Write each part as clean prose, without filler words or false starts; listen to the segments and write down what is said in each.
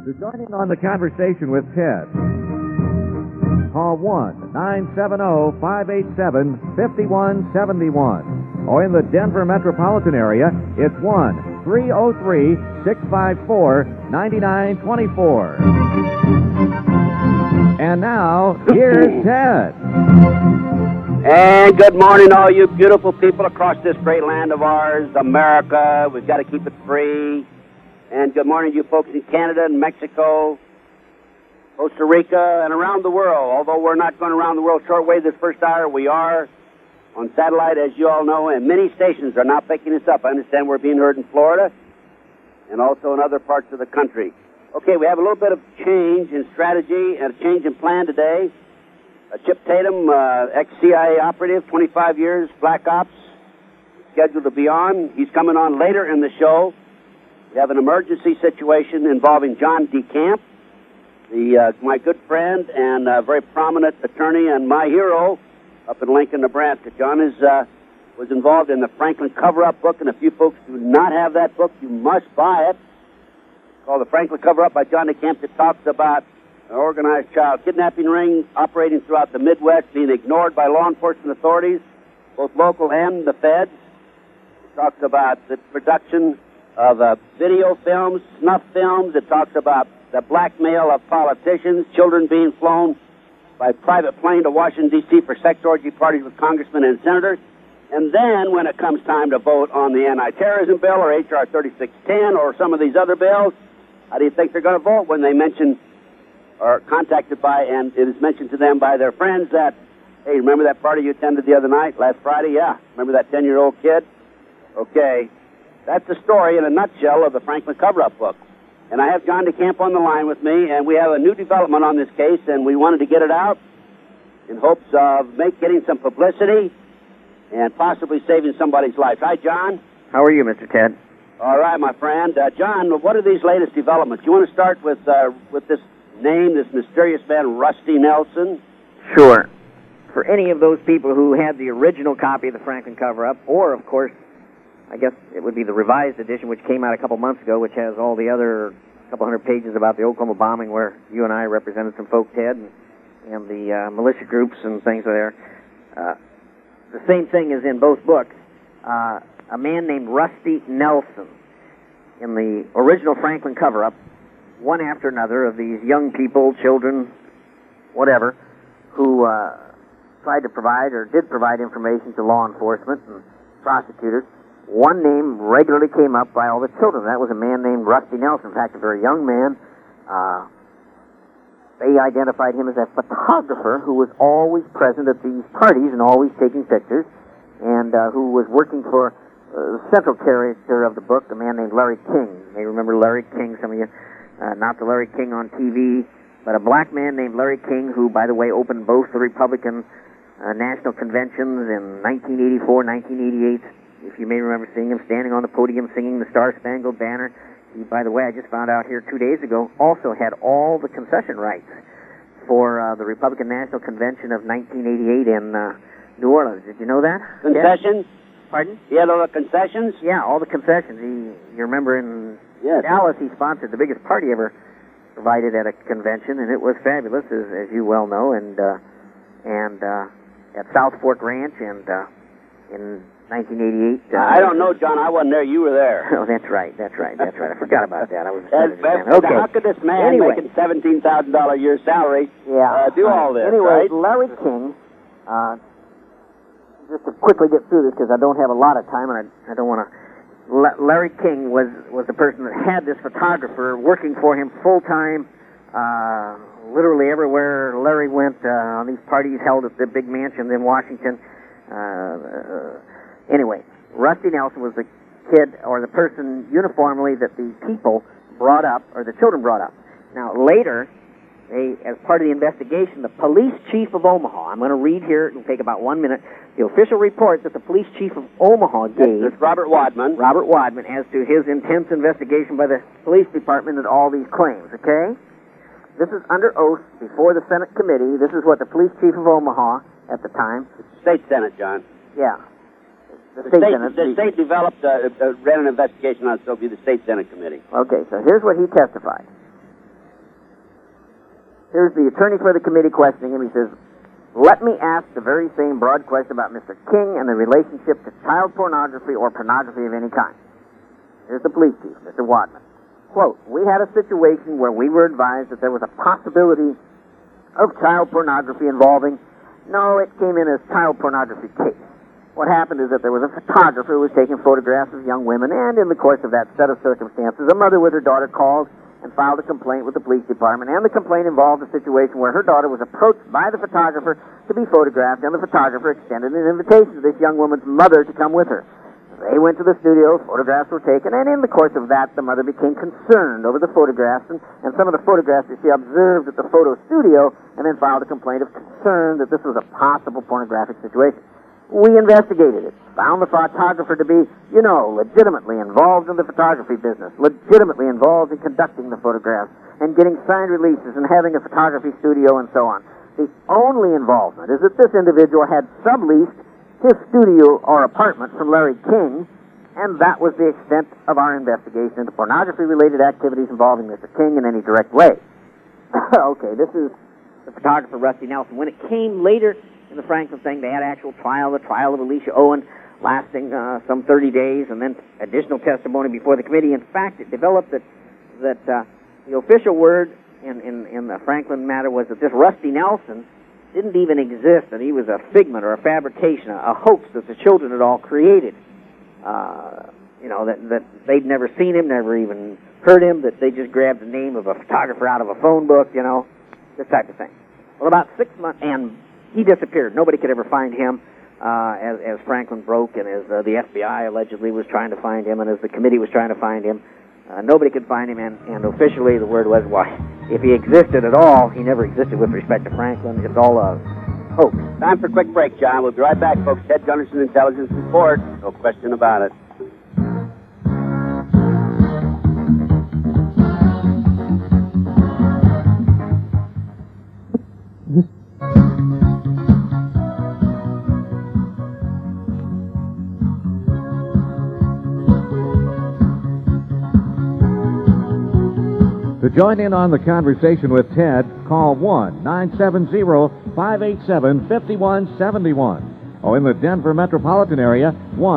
To join in on the conversation with Ted, call 1-970-587-5171. Or in the Denver metropolitan area, it's 1-303-654-9924. And now, here's Ted. And good morning, all you beautiful people across this great land of ours, America. We've got to keep it free. And good morning, you folks in Canada and Mexico, Costa Rica, and around the world. Although we're not going around the world shortwave this first hour, we are on satellite, as you all know, and many stations are now picking us up. I understand we're being heard in Florida and also in other parts of the country. Okay, we have a little bit of change in strategy and a change in plan today. Chip Tatum, ex-CIA operative, 25 years, Black Ops, scheduled to be on. He's coming on later in the show. We have an emergency situation involving John DeCamp, my good friend and very prominent attorney and my hero up in Lincoln, Nebraska. John was involved in the Franklin Cover-Up book, and if you folks do not have that book, you must buy it. It's called The Franklin Cover-Up by John DeCamp. It talks about an organized child kidnapping ring operating throughout the Midwest, being ignored by law enforcement authorities, both local and the feds. It talks about the production of video films, snuff films. It talks about the blackmail of politicians, children being flown by private plane to Washington, D.C. for sex orgy parties with congressmen and senators. And then when it comes time to vote on the anti-terrorism bill or H.R. 3610 or some of these other bills, how do you think they're going to vote when they mention or contacted by, and it is mentioned to them by their friends that, hey, remember that party you attended the other night, last Friday? Yeah. Remember that 10-year-old kid? Okay. That's the story in a nutshell of the Franklin Cover-Up book. And I have John DeCamp on the line with me, and we have a new development on this case, and we wanted to get it out in hopes of getting some publicity and possibly saving somebody's life. Hi, John. How are you, Mr. Ted? All right, my friend. John, what are these latest developments? You want to start with this name, this mysterious man, Rusty Nelson? Sure. For any of those people who had the original copy of the Franklin Cover-Up, or, of course, I guess it would be the revised edition, which came out a couple months ago, which has all the other couple hundred pages about the Oklahoma bombing, where you and I represented some folk, Ted, and the militia groups and things there. The same thing is in both books. A man named Rusty Nelson, in the original Franklin Cover-Up, one after another of these young people, children, whatever, who tried to provide or did provide information to law enforcement and prosecutors. One name regularly came up by all the children. That was a man named Rusty Nelson. In fact, a very young man. They identified him as a photographer who was always present at these parties and always taking pictures, and who was working for the central character of the book, a man named Larry King. You may remember Larry King, some of you. Not the Larry King on TV, but a black man named Larry King, who, by the way, opened both the Republican national conventions in 1984, 1988. If you may remember seeing him standing on the podium singing the Star-Spangled Banner. He, by the way, I just found out here 2 days ago, also had all the concession rights for the Republican National Convention of 1988 in New Orleans. Did you know that? Concessions? Yes? Pardon? He had all the concessions? Yeah, all the concessions. You remember in Dallas, he sponsored the biggest party ever provided at a convention, and it was fabulous, as you well know, and at South Fork Ranch, and in 1988. I don't know, John. I wasn't there. You were there. Oh, that's right. I forgot about that. I was okay. How could this man making $17,000 a year salary do all this? Anyway, right? Larry King. Just to quickly get through this, because I don't have a lot of time, and I don't want to. Larry King was the person that had this photographer working for him full time, literally everywhere Larry went on these parties held at the big mansion in Washington. Anyway, Rusty Nelson was the kid or the person uniformly that the people brought up, or the children brought up. Now, later, as part of the investigation, the police chief of Omaha, I'm going to read here, it'll take about 1 minute, the official report that the police chief of Omaha gave. It's Robert Wadman, as to his intense investigation by the police department and all these claims, okay? This is under oath before the Senate committee. This is what the police chief of Omaha at the time. State Senate, John. Yeah. The state developed, ran an investigation on it, so it'll be the State Senate committee. Okay, so here's what he testified. Here's the attorney for the committee questioning him. He says, let me ask the very same broad question about Mr. King and the relationship to child pornography or pornography of any kind. Here's the police chief, Mr. Wadman. Quote, we had a situation where we were advised that there was a possibility of child pornography involving, no, it came in as child pornography case. What happened is that there was a photographer who was taking photographs of young women, and in the course of that set of circumstances, a mother with her daughter called and filed a complaint with the police department, and the complaint involved a situation where her daughter was approached by the photographer to be photographed, and the photographer extended an invitation to this young woman's mother to come with her. They went to the studio, photographs were taken, and in the course of that, the mother became concerned over the photographs and some of the photographs that she observed at the photo studio, and then filed a complaint of concern that this was a possible pornographic situation. We investigated it, found the photographer to be, legitimately involved in the photography business, legitimately involved in conducting the photographs, and getting signed releases, and having a photography studio, and so on. The only involvement is that this individual had subleased his studio or apartment from Larry King, and that was the extent of our investigation into pornography-related activities involving Mr. King in any direct way. Okay, this is the photographer, Rusty Nelson. When it came later in the Franklin thing, they had actual trial, the trial of Alicia Owen, lasting some 30 days, and then additional testimony before the committee. In fact, it developed that the official word in the Franklin matter was that this Rusty Nelson didn't even exist, that he was a figment or a fabrication, a hoax that the children had all created. That they'd never seen him, never even heard him, that they just grabbed the name of a photographer out of a phone book, this type of thing. Well, about 6 months, and he disappeared. Nobody could ever find him, as Franklin broke, and as the FBI allegedly was trying to find him, and as the committee was trying to find him. Nobody could find him, and officially the word was, if he existed at all, he never existed with respect to Franklin. It's all a hoax. Time for a quick break, John. We'll be right back, folks. Ted Gunderson, Intelligence Report. No question about it. To join in on the conversation with Ted, call 1-970-587-5171. Oh, in the Denver metropolitan area,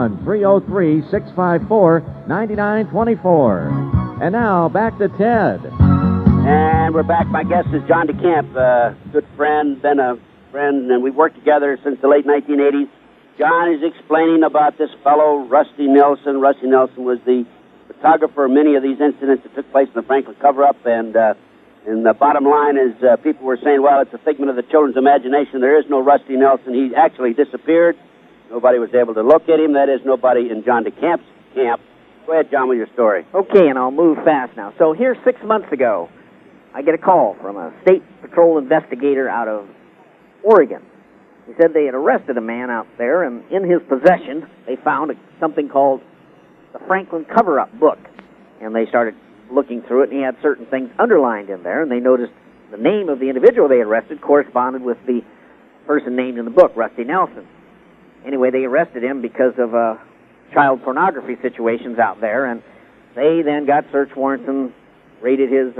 1-303-654-9924. And now, back to Ted. And we're back. My guest is John DeCamp, a good friend, been a friend, and we've worked together since the late 1980s. John is explaining about this fellow, Rusty Nelson. Rusty Nelson was the photographer of many of these incidents that took place in the Franklin cover-up, and the bottom line is people were saying, well, it's a figment of the children's imagination. There is no Rusty Nelson. He actually disappeared. Nobody was able to locate him. That is, nobody in John DeCamp's camp. Go ahead, John, with your story. Okay, and I'll move fast now. So here, 6 months ago, I get a call from a state patrol investigator out of Oregon. He said they had arrested a man out there, and in his possession, they found something called the Franklin cover-up book. And they started looking through it, and he had certain things underlined in there, and they noticed the name of the individual they arrested corresponded with the person named in the book, Rusty Nelson. Anyway, they arrested him because of child pornography situations out there, and they then got search warrants and raided his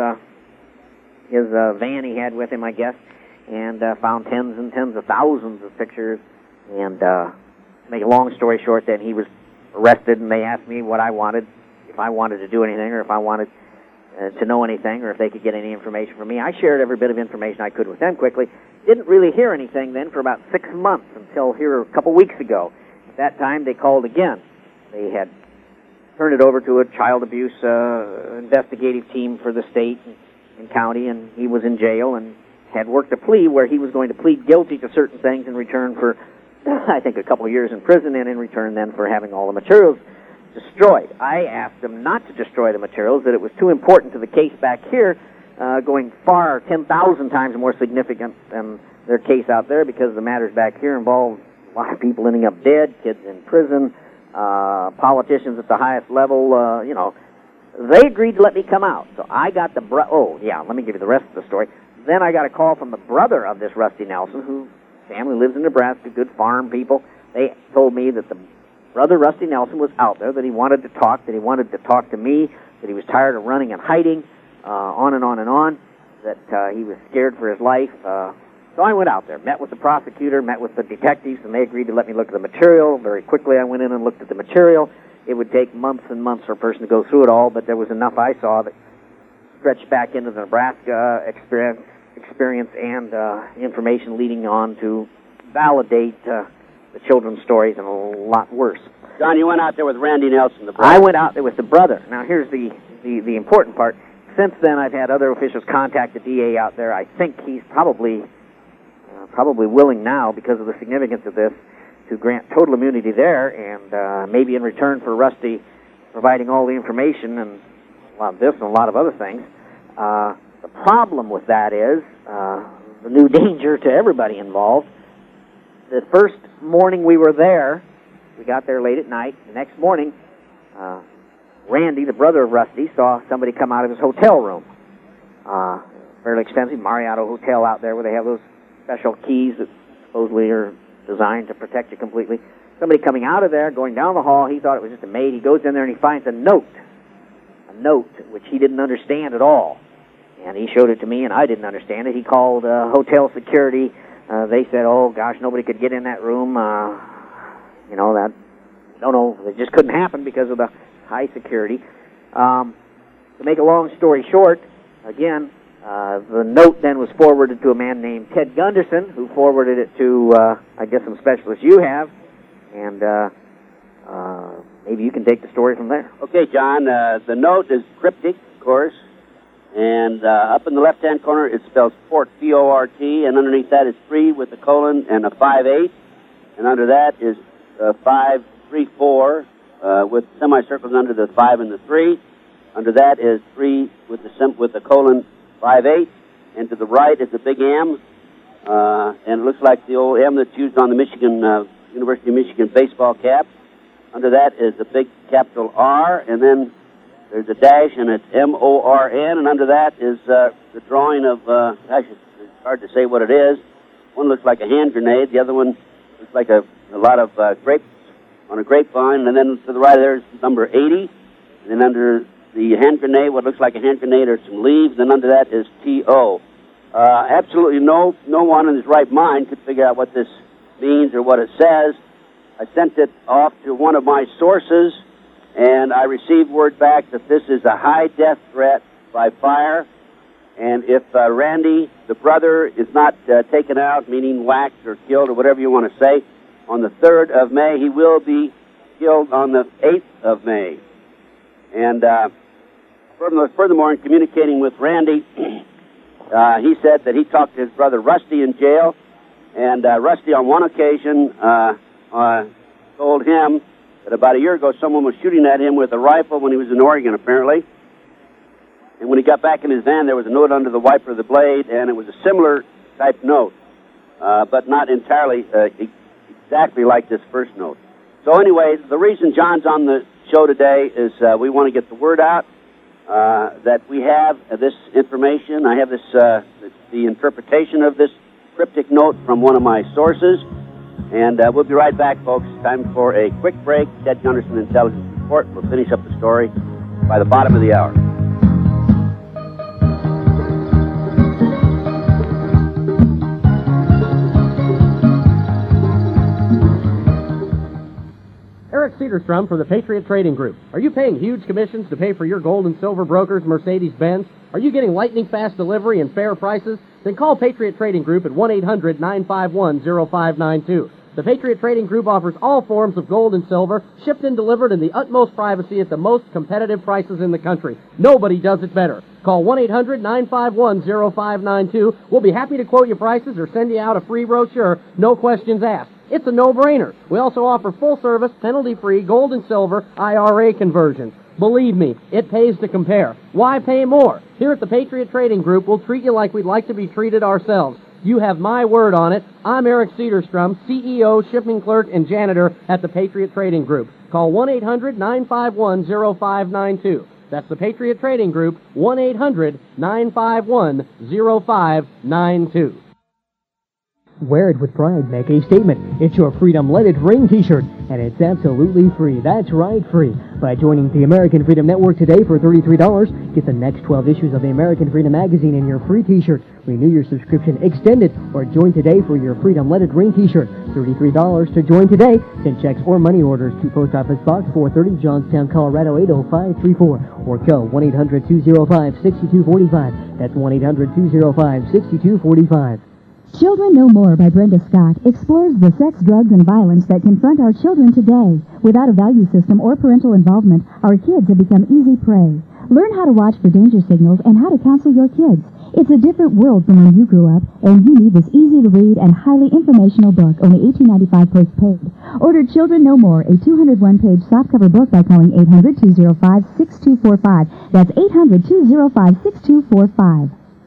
van he had with him, I guess, and found tens and tens of thousands of pictures. And to make a long story short, then he was arrested, and they asked me what I wanted, if I wanted to do anything, or if I wanted to know anything, or if they could get any information from me. I shared every bit of information I could with them quickly. Didn't really hear anything then for about 6 months until here a couple weeks ago. At that time, they called again. They had turned it over to a child abuse investigative team for the state and county, and he was in jail and had worked a plea where he was going to plead guilty to certain things in return for, I think, a couple of years in prison, and in return then for having all the materials destroyed. I asked them not to destroy the materials, that it was too important to the case back here, going far 10,000 times more significant than their case out there, because the matters back here involved a lot of people ending up dead, kids in prison, politicians at the highest level, They agreed to let me come out. So I got let me give you the rest of the story. Then I got a call from the brother of this Rusty Nelson, whose family lives in Nebraska, good farm people. They told me that the brother Rusty Nelson was out there, that he wanted to talk to me, that he was tired of running and hiding, on and on and on. that he was scared for his life. So I went out there, met with the prosecutor, met with the detectives, and they agreed to let me look at the material. Very quickly I went in and looked at the material. It would take months and months for a person to go through it all, but there was enough I saw that stretched back into the Nebraska experience and information leading on to validate the children's stories and a lot worse. John, you went out there with Randy Nelson, the brother. I went out there with the brother. Now, here's the important part. Since then, I've had other officials contact the DA out there. I think he's probably willing now, because of the significance of this, to grant total immunity there, and maybe in return for Rusty providing all the information and a lot of this and a lot of other things. The problem with that is the new danger to everybody involved. The first morning we were there, we got there late at night. The next morning, Randy, the brother of Rusty, saw somebody come out of his hotel room. Fairly expensive Mariotto Hotel out there where they have those special keys that supposedly are designed to protect you completely. Somebody coming out of there, going down the hall. He thought it was just a maid. He goes in there and he finds a note which he didn't understand at all. And he showed it to me, and I didn't understand it. He called hotel security. They said, oh, gosh, nobody could get in that room. It just couldn't happen because of the high security. To make a long story short, again, the note then was forwarded to a man named Ted Gunderson, who forwarded it to, I guess, some specialists you have, and maybe you can take the story from there. Okay, John, the note is cryptic, of course, and up in the left-hand corner it spells Fort, F-O-R-T, and underneath that is 3 with a colon and a 5-8, and under that is 5-3-4 with semicircles under the 5 and the 3. Under that is 3 with the colon 5-8, and to the right is a big M, and it looks like the old M that's used on the University of Michigan baseball cap. Under that is a big capital R, and then there's a dash, and it's M-O-R-N, and under that is the drawing of, it's hard to say what it is. One looks like a hand grenade, the other one looks like a lot of grapes on a grapevine, and then to the right there's number 80, and then under the hand grenade, what looks like a hand grenade, are some leaves, and under that is T-O. Absolutely no one in his right mind could figure out what this means or what it says. I sent it off to one of my sources, and I received word back that this is a high death threat by fire, and if Randy, the brother, is not taken out, meaning whacked or killed or whatever you want to say, on the 3rd of May, he will be killed on the 8th of May. And furthermore, in communicating with Randy, he said that he talked to his brother Rusty in jail, and Rusty on one occasion told him that about a year ago someone was shooting at him with a rifle when he was in Oregon, apparently. And when he got back in his van, there was a note under the wiper of the blade, and it was a similar type note, but not entirely exactly like this first note. So anyway, the reason John's on the show today is we want to get the word out that we have this information. I have this the interpretation of this cryptic note from one of my sources, and we'll be right back, folks. Time for a quick break. Ted Gunderson Intelligence Report. We'll finish up the story by the bottom of the hour. Eric Cedarstrom for the Patriot Trading Group. Are you paying huge commissions to pay for your gold and silver brokers, Mercedes-Benz? Are you getting lightning-fast delivery and fair prices? Then call Patriot Trading Group at 1-800-951-0592. The Patriot Trading Group offers all forms of gold and silver, shipped and delivered in the utmost privacy at the most competitive prices in the country. Nobody does it better. Call 1-800-951-0592. We'll be happy to quote you prices or send you out a free brochure, no questions asked. It's a no-brainer. We also offer full-service, penalty-free gold and silver IRA conversions. Believe me, it pays to compare. Why pay more? Here at the Patriot Trading Group, we'll treat you like we'd like to be treated ourselves. You have my word on it. I'm Eric Cedarstrom, CEO, shipping clerk, and janitor at the Patriot Trading Group. Call 1-800-951-0592. That's the Patriot Trading Group, 1-800-951-0592. Wear it with pride. Make a statement. It's your Freedom Let It Ring t-shirt, and it's absolutely free. That's right, free. By joining the American Freedom Network today for $33, get the next 12 issues of the American Freedom magazine in your free t-shirt. Renew your subscription, extend it, or join today for your Freedom Let It Ring t-shirt. $33 to join today. Send checks or money orders to Post Office Box 430, Johnstown, Colorado 80534, or call 1-800-205-6245. That's 1-800-205-6245. Children No More by Brenda Scott explores the sex, drugs, and violence that confront our children today. Without a value system or parental involvement, our kids have become easy prey. Learn how to watch for danger signals and how to counsel your kids. It's a different world from when you grew up, and you need this easy-to-read and highly informational book, only $18.95 postpaid. Order Children No More, a 201-page softcover book by calling 800-205-6245. That's 800-205-6245.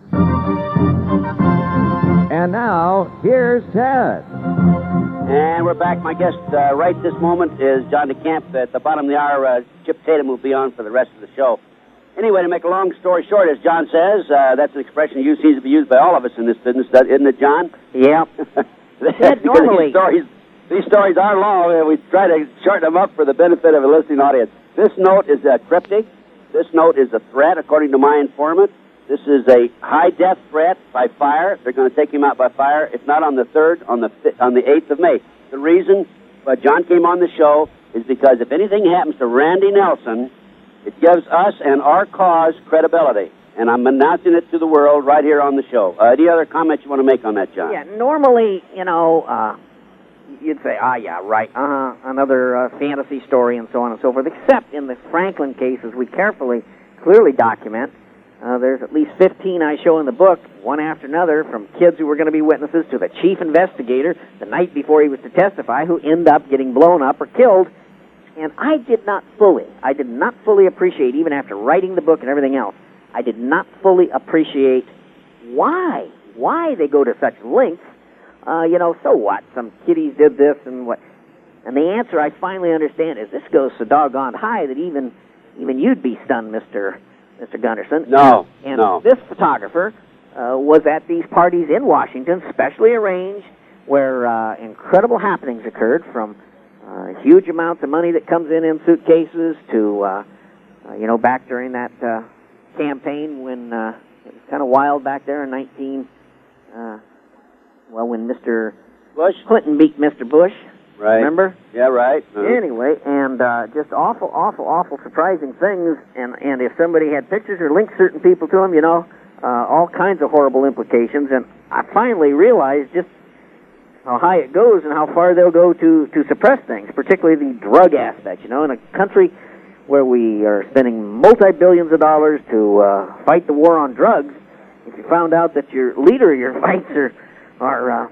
And now, here's Ted. And we're back. My guest right this moment is John DeCamp. At the bottom of the hour, Chip Tatum will be on for the rest of the show. Anyway, to make a long story short, as John says, that's an expression seems to be used by all of us in this business, isn't it, John? Yeah. Normally. These stories are long, and we try to shorten them up for the benefit of a listening audience. This note is cryptic. This note is a threat, according to my informant. This is a high-death threat by fire. They're going to take him out by fire, if not on the 3rd, on the 8th of May. The reason John came on the show is because if anything happens to Randy Nelson, it gives us and our cause credibility. And I'm announcing it to the world right here on the show. Any other comments you want to make on that, John? Yeah, normally, you'd say, yeah, right, another fantasy story and so on and so forth, except in the Franklin cases, we clearly document. There's at least 15 I show in the book, one after another, from kids who were going to be witnesses to the chief investigator the night before he was to testify, who end up getting blown up or killed. And I did not fully appreciate, even after writing the book and everything else, I did not fully appreciate why they go to such lengths. So what? Some kiddies did this and what? And the answer I finally understand is this goes so doggone high that even you'd be stunned, Mr. Gunderson. No. This photographer was at these parties in Washington, specially arranged, where incredible happenings occurred, from huge amounts of money that comes in suitcases to, back during that campaign when it was kind of wild back there in when Mr. Bush? Clinton beat Mr. Bush. Right. Remember? Yeah, right. Anyway, and just awful surprising things. And if somebody had pictures or linked certain people to them, all kinds of horrible implications. And I finally realized just how high it goes and how far they'll go to suppress things, particularly the drug aspect. In a country where we are spending multi-billions of dollars to fight the war on drugs, if you found out that your leader of your fights are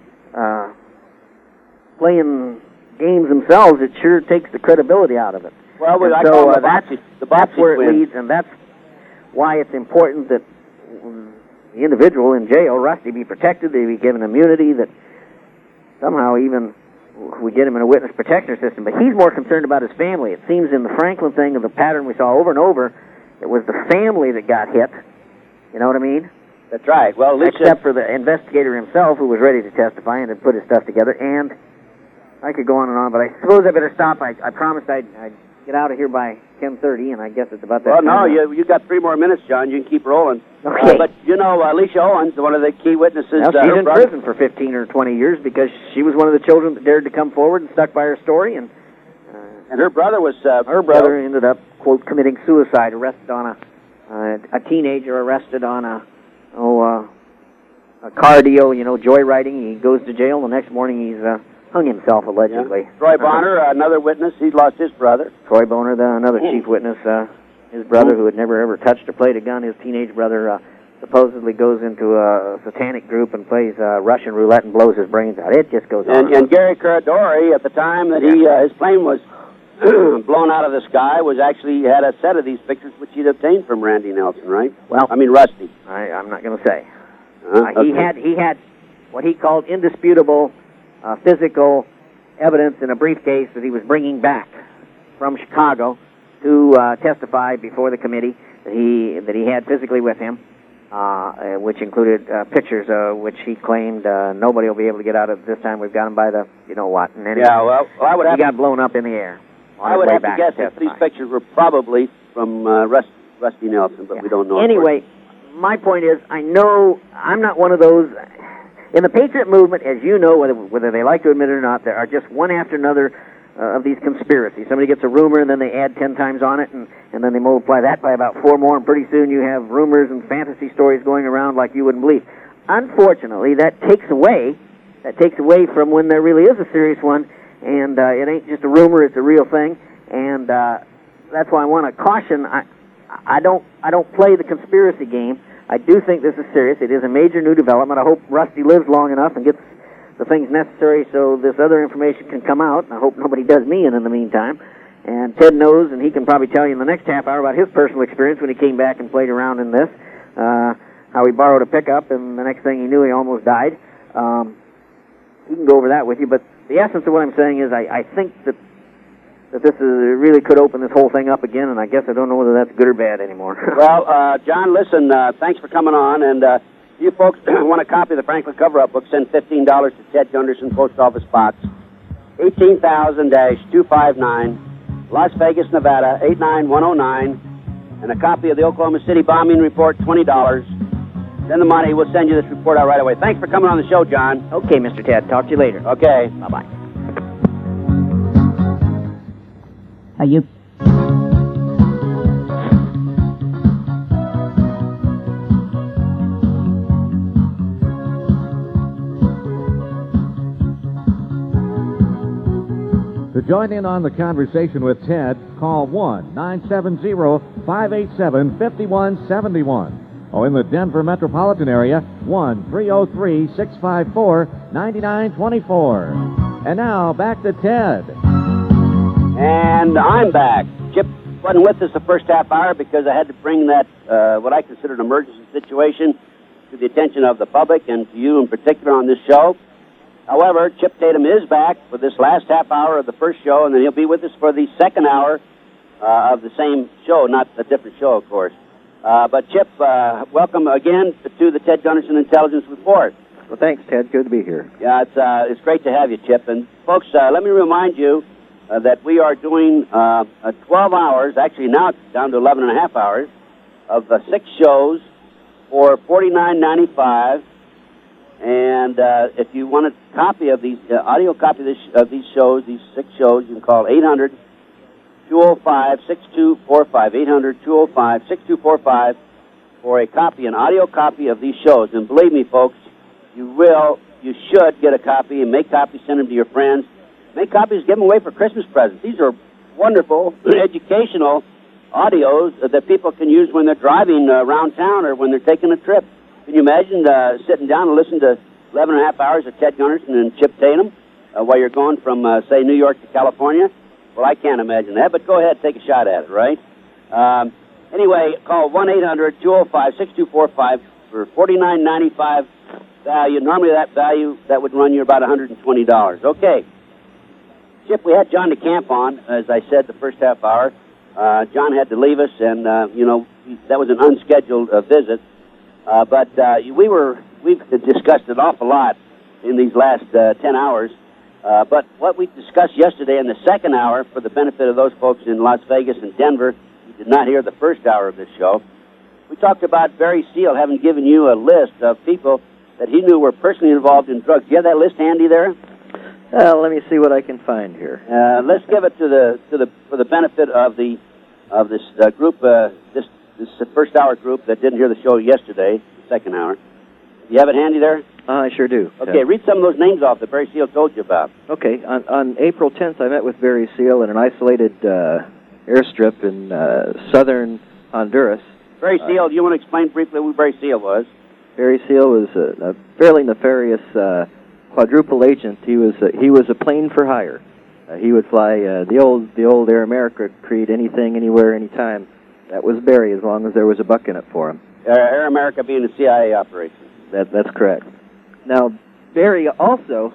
playing games themselves, it sure takes the credibility out of it. Well, that's where it leads, and that's why it's important that the individual in jail, Rusty, be protected, they be given immunity, that somehow even we get him in a witness protection system. But he's more concerned about his family. It seems in the Franklin thing, of the pattern we saw over and over, it was the family that got hit. You know what I mean? That's right. Well, except for the investigator himself, who was ready to testify and had put his stuff together. And I could go on and on, but I suppose I better stop. I promised I'd get out of here by 10:30, and I guess it's about that time. Well, no, you got 3 more minutes, John. You can keep rolling. Okay. But, Alicia Owens, one of the key witnesses... Well, she's in prison for 15 or 20 years because she was one of the children that dared to come forward and stuck by her story, and her brotder was... her brother ended up, quote, committing suicide, arrested on a teenager arrested on a car deal, joyriding. He goes to jail. The next morning he's hung himself, allegedly. Yeah. Troy Bonner, another witness, he lost his brother. Troy Bonner, another chief witness, his brother, who had never ever touched or played a gun, his teenage brother supposedly goes into a satanic group and plays Russian roulette and blows his brains out. It just goes on. And Gary Curadori, at the time that his plane was blown out of the sky, he had a set of these pictures which he'd obtained from Randy Nelson, right? Rusty. I'm not going to say. Okay. He had what he called indisputable physical evidence in a briefcase that he was bringing back from Chicago to testify before the committee that he had physically with him. which included pictures which he claimed nobody will be able to get out of this time. We've got him by the you-know-what. And then Yeah, well, I would have he got blown up in the air. I would have to guess that these pictures were probably from Rusty Nelson, but we don't know. Anyway, my point is, I know I'm not one of those. In the Patriot movement, as you know, whether they like to admit it or not, there are just one after another of these conspiracies. Somebody gets a rumor, and then they add 10 times on it, and then they multiply that by about 4 more, and pretty soon you have rumors and fantasy stories going around like you wouldn't believe. Unfortunately, that takes away from when there really is a serious one, and it ain't just a rumor, it's a real thing, and that's why I want to caution. I don't play the conspiracy game. I do think this is serious. It is a major new development. I hope Rusty lives long enough and gets the things necessary so this other information can come out. I hope nobody does me in the meantime. And Ted knows, and he can probably tell you in the next half hour about his personal experience when he came back and played around in this, how he borrowed a pickup, and the next thing he knew, he almost died. He can go over that with you, but the essence of what I'm saying is I think that this really could open this whole thing up again, and I guess I don't know whether that's good or bad anymore. Well, John, listen, thanks for coming on, and you folks want a copy of the Franklin cover-up book, send $15 to Ted Gunderson, Post Office Box, 18,000-259, Las Vegas, Nevada, 89109, and a copy of the Oklahoma City bombing report, $20. Send the money. We'll send you this report out right away. Thanks for coming on the show, John. Okay, Mr. Ted. Talk to you later. Okay. Bye-bye. Are you... To join in on the conversation with Ted, call 1-970-587-5171. Or in the Denver metropolitan area, 1-303-654-9924. And now, back to Ted. And I'm back. Chip wasn't with us the first half hour because I had to bring that, what I consider an emergency situation, to the attention of the public and to you in particular on this show. However, Chip Tatum is back for this last half hour of the first show, and then he'll be with us for the second hour of the same show, not a different show, of course. But Chip, welcome again to the Ted Gunderson Intelligence Report. Well, thanks, Ted. Good to be here. Yeah, it's great to have you, Chip. And folks, let me remind you that we are doing 12 hours, actually now it's down to 11 and a half hours, of 6 shows for $49.95. And if you want a copy of these, audio copy of these shows, these 6 shows, you can call 800-205-6245, 800-205-6245 for a copy, an audio copy of these shows. And believe me, folks, you should get a copy and make copies, send them to your friends. Make copies, give them away for Christmas presents. These are wonderful educational audios that people can use when they're driving around town or when they're taking a trip. Can you imagine sitting down and listening to 11 and a half hours of Ted Gunderson and Chip Tatum while you're going from, say, New York to California? Well, I can't imagine that, but go ahead, take a shot at it, right? Anyway, call 1-800-205-6245 for $49.95 value. Normally that would run you about $120. Okay. Chip, we had John DeCamp on, as I said, the first half hour. John had to leave us, and, that was an unscheduled visit. But we've discussed an awful lot in these last 10 hours. But what we discussed yesterday in the second hour, for the benefit of those folks in Las Vegas and Denver who did not hear the first hour of this show, we talked about Barry Seal having given you a list of people that he knew were personally involved in drugs. Do you have that list handy there? Let me see what I can find here. Let's give it for the benefit of this group, this first hour group that didn't hear the show yesterday, the second hour. You have it handy there? I sure do. Okay, read some of those names off that Barry Seal told you about. Okay, on April 10th, I met with Barry Seal in an isolated airstrip in southern Honduras. Barry Seal, do you want to explain briefly who Barry Seal was? Barry Seal was a fairly nefarious quadruple agent. He was a plane for hire. He would fly the old Air America Creed, anything, anywhere, anytime. That was Barry, as long as there was a buck in it for him. Air America being a CIA operation. That's correct. Now, Barry also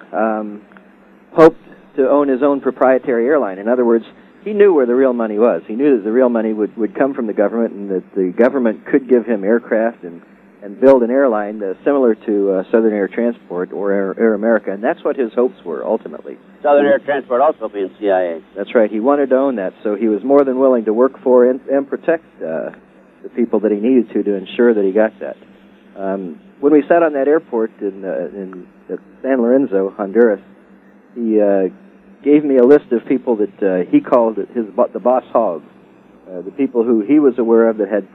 hoped to own his own proprietary airline. In other words, he knew where the real money was. He knew that the real money would come from the government, and that the government could give him aircraft and and build an airline similar to Southern Air Transport or Air America, and that's what his hopes were ultimately. Southern Air Transport also being CIA. That's right. He wanted to own that, so he was more than willing to work for and protect the people that he needed to ensure that he got that. When we sat on that airport in San Lorenzo, Honduras, he gave me a list of people that he called the boss hogs, the people who he was aware of that had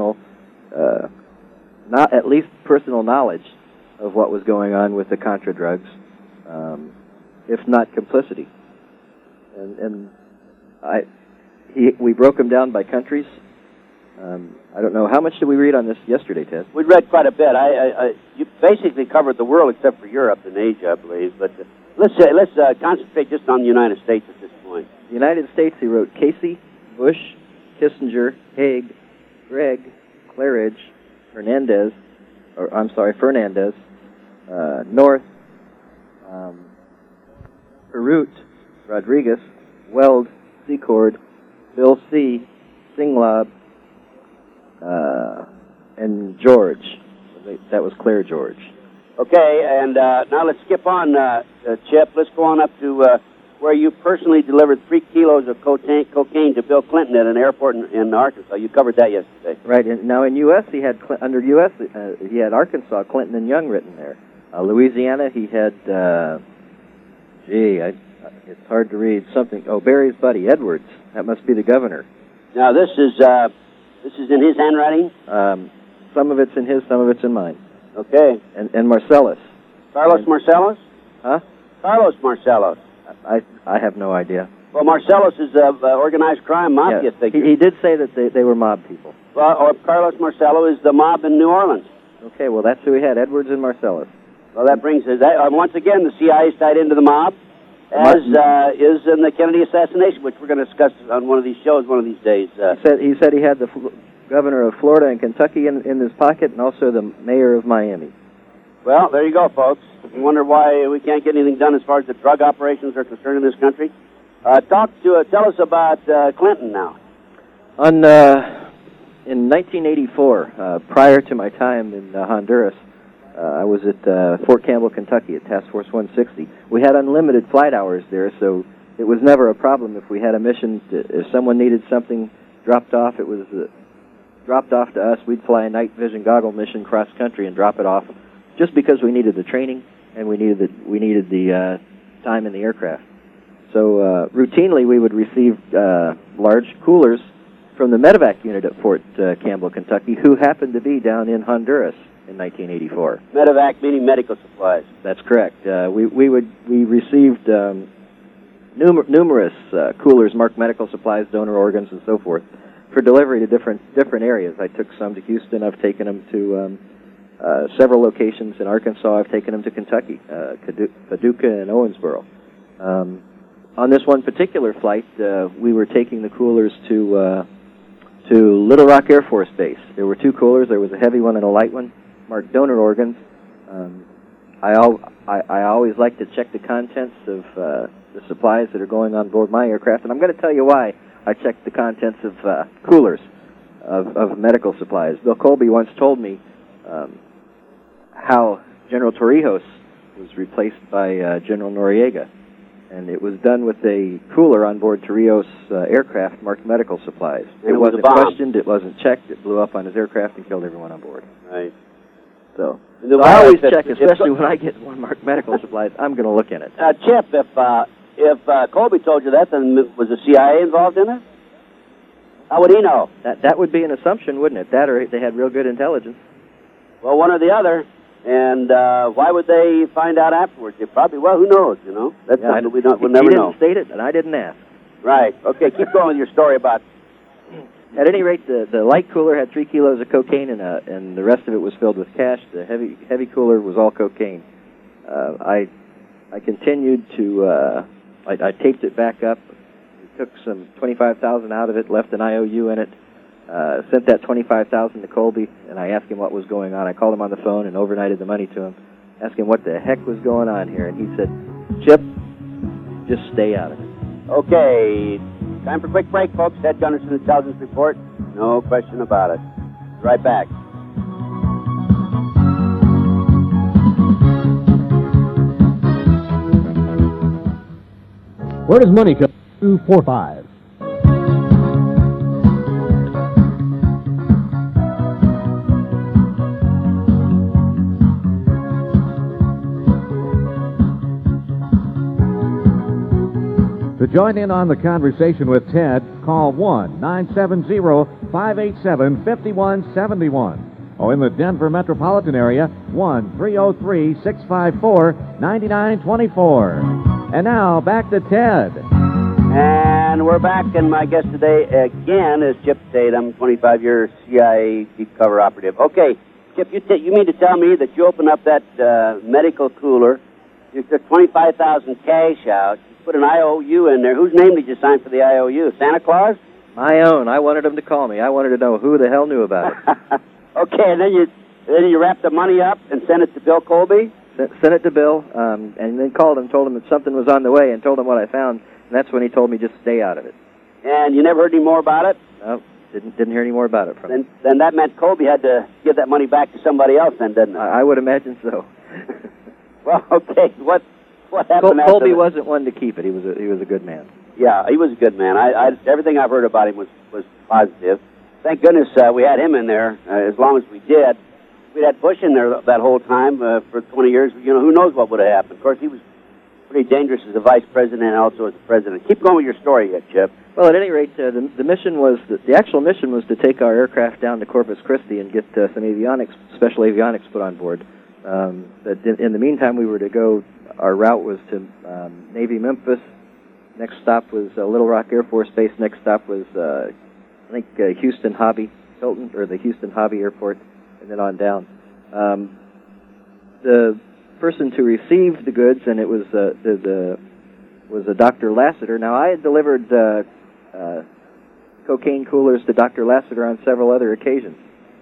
not at least personal knowledge of what was going on with the Contra drugs, if not complicity. And we broke them down by countries. I don't know, how much did we read on this yesterday, Ted? We read quite a bit. You basically covered the world except for Europe and Asia, I believe. But let's concentrate just on the United States at this point. The United States, he wrote Casey, Bush, Kissinger, Haig, Gregg, Claridge, Fernandez, North, Perut, Rodriguez, Weld, Secord, Bill C., Singlaub, and George. That was Claire George. Okay, and now let's skip on, Chip. Let's go on up to where you personally delivered 3 kilos of cocaine to Bill Clinton at an airport in Arkansas. You covered that yesterday. Right. And now in U.S., he had Arkansas, Clinton and Young written there. Louisiana, he had, it's hard to read something. Oh, Barry's buddy, Edwards. That must be the governor. Now this is in his handwriting? Some of it's in his, some of it's in mine. Okay. And Marcellus. Carlos Marcellus? Huh? Carlos Marcellus. I have no idea. Well, Marcellus is an organized crime mafia figure. He did say that they were mob people. Well, or Carlos Marcello is the mob in New Orleans. Okay, well, that's who we had, Edwards and Marcellus. Well, that brings us... once again, the CIA is tied into the mob, as is in the Kennedy assassination, which we're going to discuss on one of these shows one of these days. He said he had the governor of Florida and Kentucky in his pocket, and also the mayor of Miami. Well, there you go, folks. You wonder why we can't get anything done as far as the drug operations are concerned in this country? Tell us about Clinton now. In 1984, prior to my time in Honduras, I was at Fort Campbell, Kentucky, at Task Force 160. We had unlimited flight hours there, so it was never a problem if we had a mission. If someone needed something dropped off, it was dropped off to us. We'd fly a night vision goggle mission cross country and drop it off, just because we needed the training and we needed the time in the aircraft. So routinely we would receive large coolers from the medevac unit at Fort Campbell, Kentucky, who happened to be down in Honduras in 1984. Medevac meaning medical supplies. That's correct. We received numerous coolers marked medical supplies, donor organs, and so forth for delivery to different areas. I took some to Houston. I've taken them to several locations in Arkansas. I've taken them to Kentucky, Paducah and Owensboro. On this one particular flight, we were taking the coolers to Little Rock Air Force Base. There were 2 coolers. There was a heavy one and a light one, marked donor organs. I always like to check the contents of the supplies that are going on board my aircraft, and I'm going to tell you why I checked the contents of coolers of medical supplies. Bill Colby once told me how General Torrijos was replaced by General Noriega. And it was done with a cooler on board Torrijos' aircraft marked medical supplies. It wasn't questioned, it wasn't checked, it blew up on his aircraft and killed everyone on board. Right. So I always check, especially when I get one marked medical supplies, I'm going to look in it. Chip, if Colby told you that, then was the CIA involved in it? How would he know? That would be an assumption, wouldn't it? That or they had real good intelligence. Well, one or the other. And why would they find out afterwards? They probably, well, who knows, you know? That's something we'll never know. He didn't state it, and I didn't ask. Right. Okay, keep going with your story about... At any rate, the light cooler had 3 kilos of cocaine, and the rest of it was filled with cash. The heavy cooler was all cocaine. I continued to... I taped it back up, took some $25,000 out of it, left an IOU in it, sent that $25,000 to Colby, and I asked him what was going on. I called him on the phone and overnighted the money to him, asked him what the heck was going on here, and he said, Chip, just stay out of it. Okay, time for a quick break, folks. Ted Gunderson Intelligence Report. No question about it. Right back. Where does money come? 245. To join in on the conversation with Ted, call 1-970-587-5171. Or in the Denver metropolitan area, 1-303-654-9924. And now, back to Ted. And we're back, and my guest today again is Chip Tatum, 25-year CIA deep cover operative. Okay, Chip, you mean to tell me that you opened up that medical cooler, you took $25,000 cash out, you put an IOU in there. Whose name did you sign for the IOU? Santa Claus? My own. I wanted him to call me. I wanted to know who the hell knew about it. Okay, and then you wrapped the money up and sent it to Bill Colby? Sent it to Bill, and then called him, told him that something was on the way, and told him what I found, and that's when he told me just stay out of it. And you never heard any more about it? No, didn't hear any more about it from him. Then that meant Colby had to give that money back to somebody else then, didn't it? I would imagine so. Well, okay, what happened after Colby that? Wasn't one to keep it. He was a good man. Yeah, he was a good man. Everything I've heard about him was positive. Thank goodness we had him in there as long as we did. We'd had Bush in there that whole time for 20 years. You know, who knows what would have happened. Of course, he was pretty dangerous as a vice president and also as a president. Keep going with your story yet, Chip. Well, at any rate, the mission was the actual mission was to take our aircraft down to Corpus Christi and get some special avionics put on board. But in the meantime, we were to go. Our route was to Navy Memphis. Next stop was Little Rock Air Force Base. Next stop was I think Houston Hobby Hilton or the Houston Hobby Airport, and then on down. The person to receive the goods, and it was a Dr. Lassiter. Now, I had delivered cocaine coolers to Dr. Lassiter on several other occasions.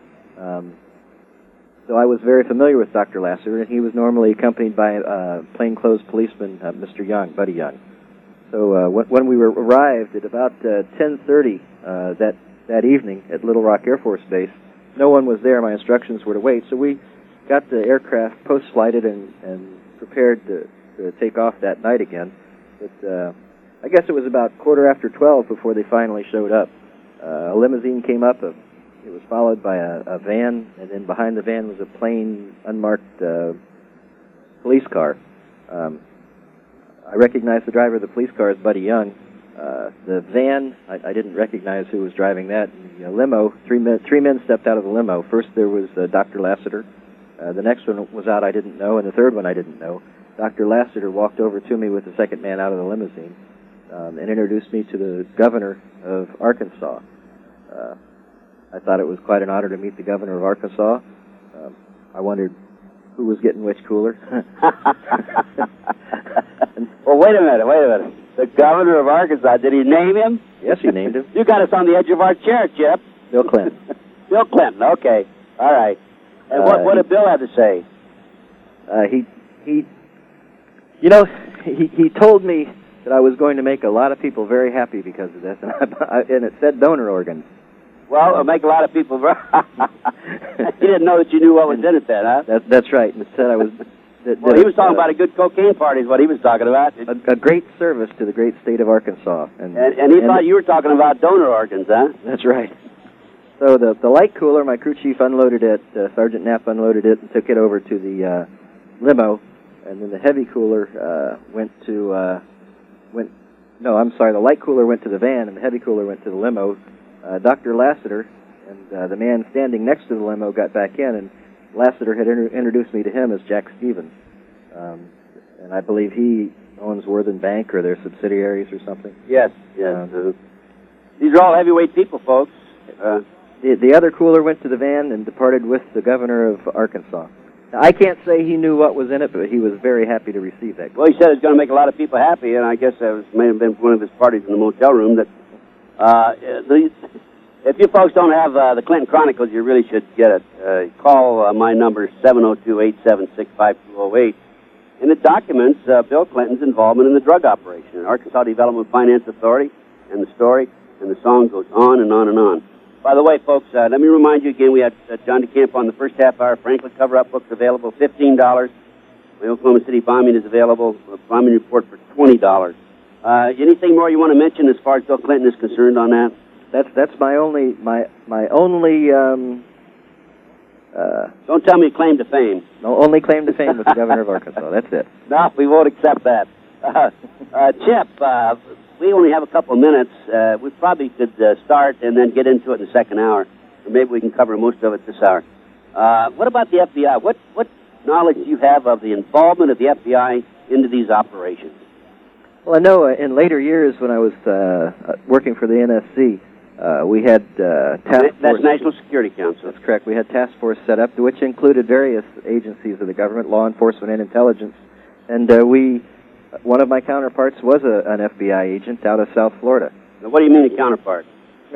So I was very familiar with Dr. Lassiter, and he was normally accompanied by a plainclothes policeman, Mr. Young, Buddy Young. So when we arrived at about 10:30 that evening at Little Rock Air Force Base, no one was there. My instructions were to wait. So we got the aircraft post-flighted and prepared to take off that night again. But I guess it was about 12:15 before they finally showed up. A limousine came up. It was followed by a van, and then behind the van was a plain, unmarked police car. I recognized the driver of the police car as Buddy Young. The van, I didn't recognize who was driving that. The limo, three men stepped out of the limo. First there was Dr. Lassiter. The next one was out I didn't know, and the third one I didn't know. Dr. Lassiter walked over to me with the second man out of the limousine and introduced me to the governor of Arkansas. I thought it was quite an honor to meet the governor of Arkansas. I wondered who was getting which cooler. Well, wait a minute. The governor of Arkansas, did he name him? Yes, he named him. You got us on the edge of our chair, Chip. Bill Clinton. Bill Clinton, okay. All right. And what did Bill have to say? He told me that I was going to make a lot of people very happy because of this, and it said donor organs. Well, it'll make a lot of people very... He didn't know that you knew what was in it then, huh? That's right. It said I was... Well, he was talking about a good cocaine party is what he was talking about. A great service to the great state of Arkansas. And he thought you were talking about donor organs, huh? That's right. So the light cooler, my crew chief unloaded it, Sergeant Knapp unloaded it and took it over to the limo, and then the heavy cooler the light cooler went to the van, and the heavy cooler went to the limo. Dr. Lassiter and the man standing next to the limo got back in, and Lassiter had introduced me to him as Jack Stevens. And I believe he owns Worthen Bank or their subsidiaries or something. Yes. These are all heavyweight people, folks. The other cooler went to the van and departed with the governor of Arkansas. Now, I can't say he knew what was in it, but he was very happy to receive that. Well, he said it was going to make a lot of people happy, and I guess that may have been one of his parties in the motel room. That if you folks don't have the Clinton Chronicles, you really should get it. Call my number, 702-876-5208. And it documents Bill Clinton's involvement in the drug operation, Arkansas Development Finance Authority, and the story, and the song goes on and on and on. By the way, folks, let me remind you again, we had John DeCamp on the first half hour. Franklin cover-up books available, $15. My Oklahoma City bombing is available, a bombing report for $20. Anything more you want to mention as far as Bill Clinton is concerned on that? That's my only Don't tell me claim to fame. no, only claim to fame with the governor of Arkansas. That's it. No, we won't accept that. Chip, we only have a couple of minutes. We probably could start and then get into it in the second hour. Or maybe we can cover most of it this hour. What about the FBI? What knowledge do you have of the involvement of the FBI into these operations? Well, I know in later years when I was working for the NSC, we had task force. That's National Security Council. That's correct. We had task force set up, which included various agencies of the government, law enforcement and intelligence. And one of my counterparts was an FBI agent out of South Florida. Now, what do you mean a counterpart?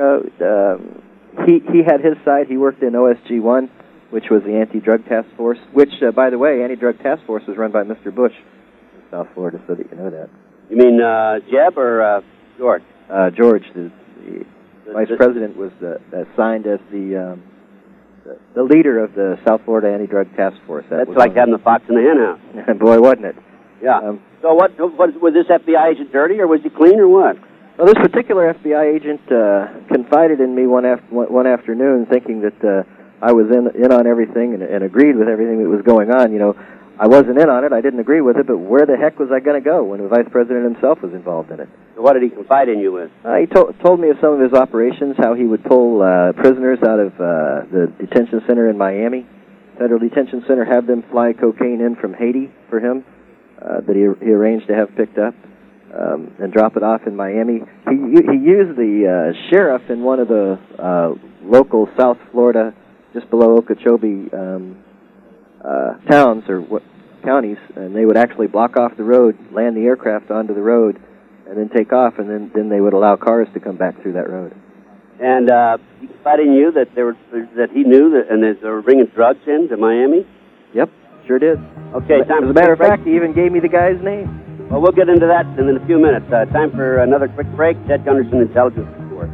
He had his side. He worked in OSG-1, which was the anti-drug task force, which, by the way, anti-drug task force was run by Mr. Bush in South Florida, so that you know that. You mean Jeb or George? George, the vice president, was assigned as the leader of the South Florida anti-drug task force. That's like having the fox in the hen house. Boy, wasn't it? Yeah. So what was this FBI agent dirty, or was he clean, or what? Well, this particular FBI agent confided in me one afternoon, thinking that I was in on everything and agreed with everything that was going on. You know, I wasn't in on it, I didn't agree with it, but where the heck was I going to go when the vice president himself was involved in it? So what did he confide in you with? He told me of some of his operations, how he would pull prisoners out of the detention center in Miami, Federal Detention Center, have them fly cocaine in from Haiti for him, that he arranged to have picked up, and drop it off in Miami. He used the sheriff in one of the local South Florida, just below Okeechobee, towns or counties, and they would actually block off the road, land the aircraft onto the road, and then take off, and then they would allow cars to come back through that road. And he confided in you that that he knew that, and that they were bringing drugs into Miami? Yep, sure did. Okay, time. As a matter of fact, he even gave me the guy's name. Well, we'll get into that in a few minutes. Time for another quick break. Ted Gunderson, Intelligence Report.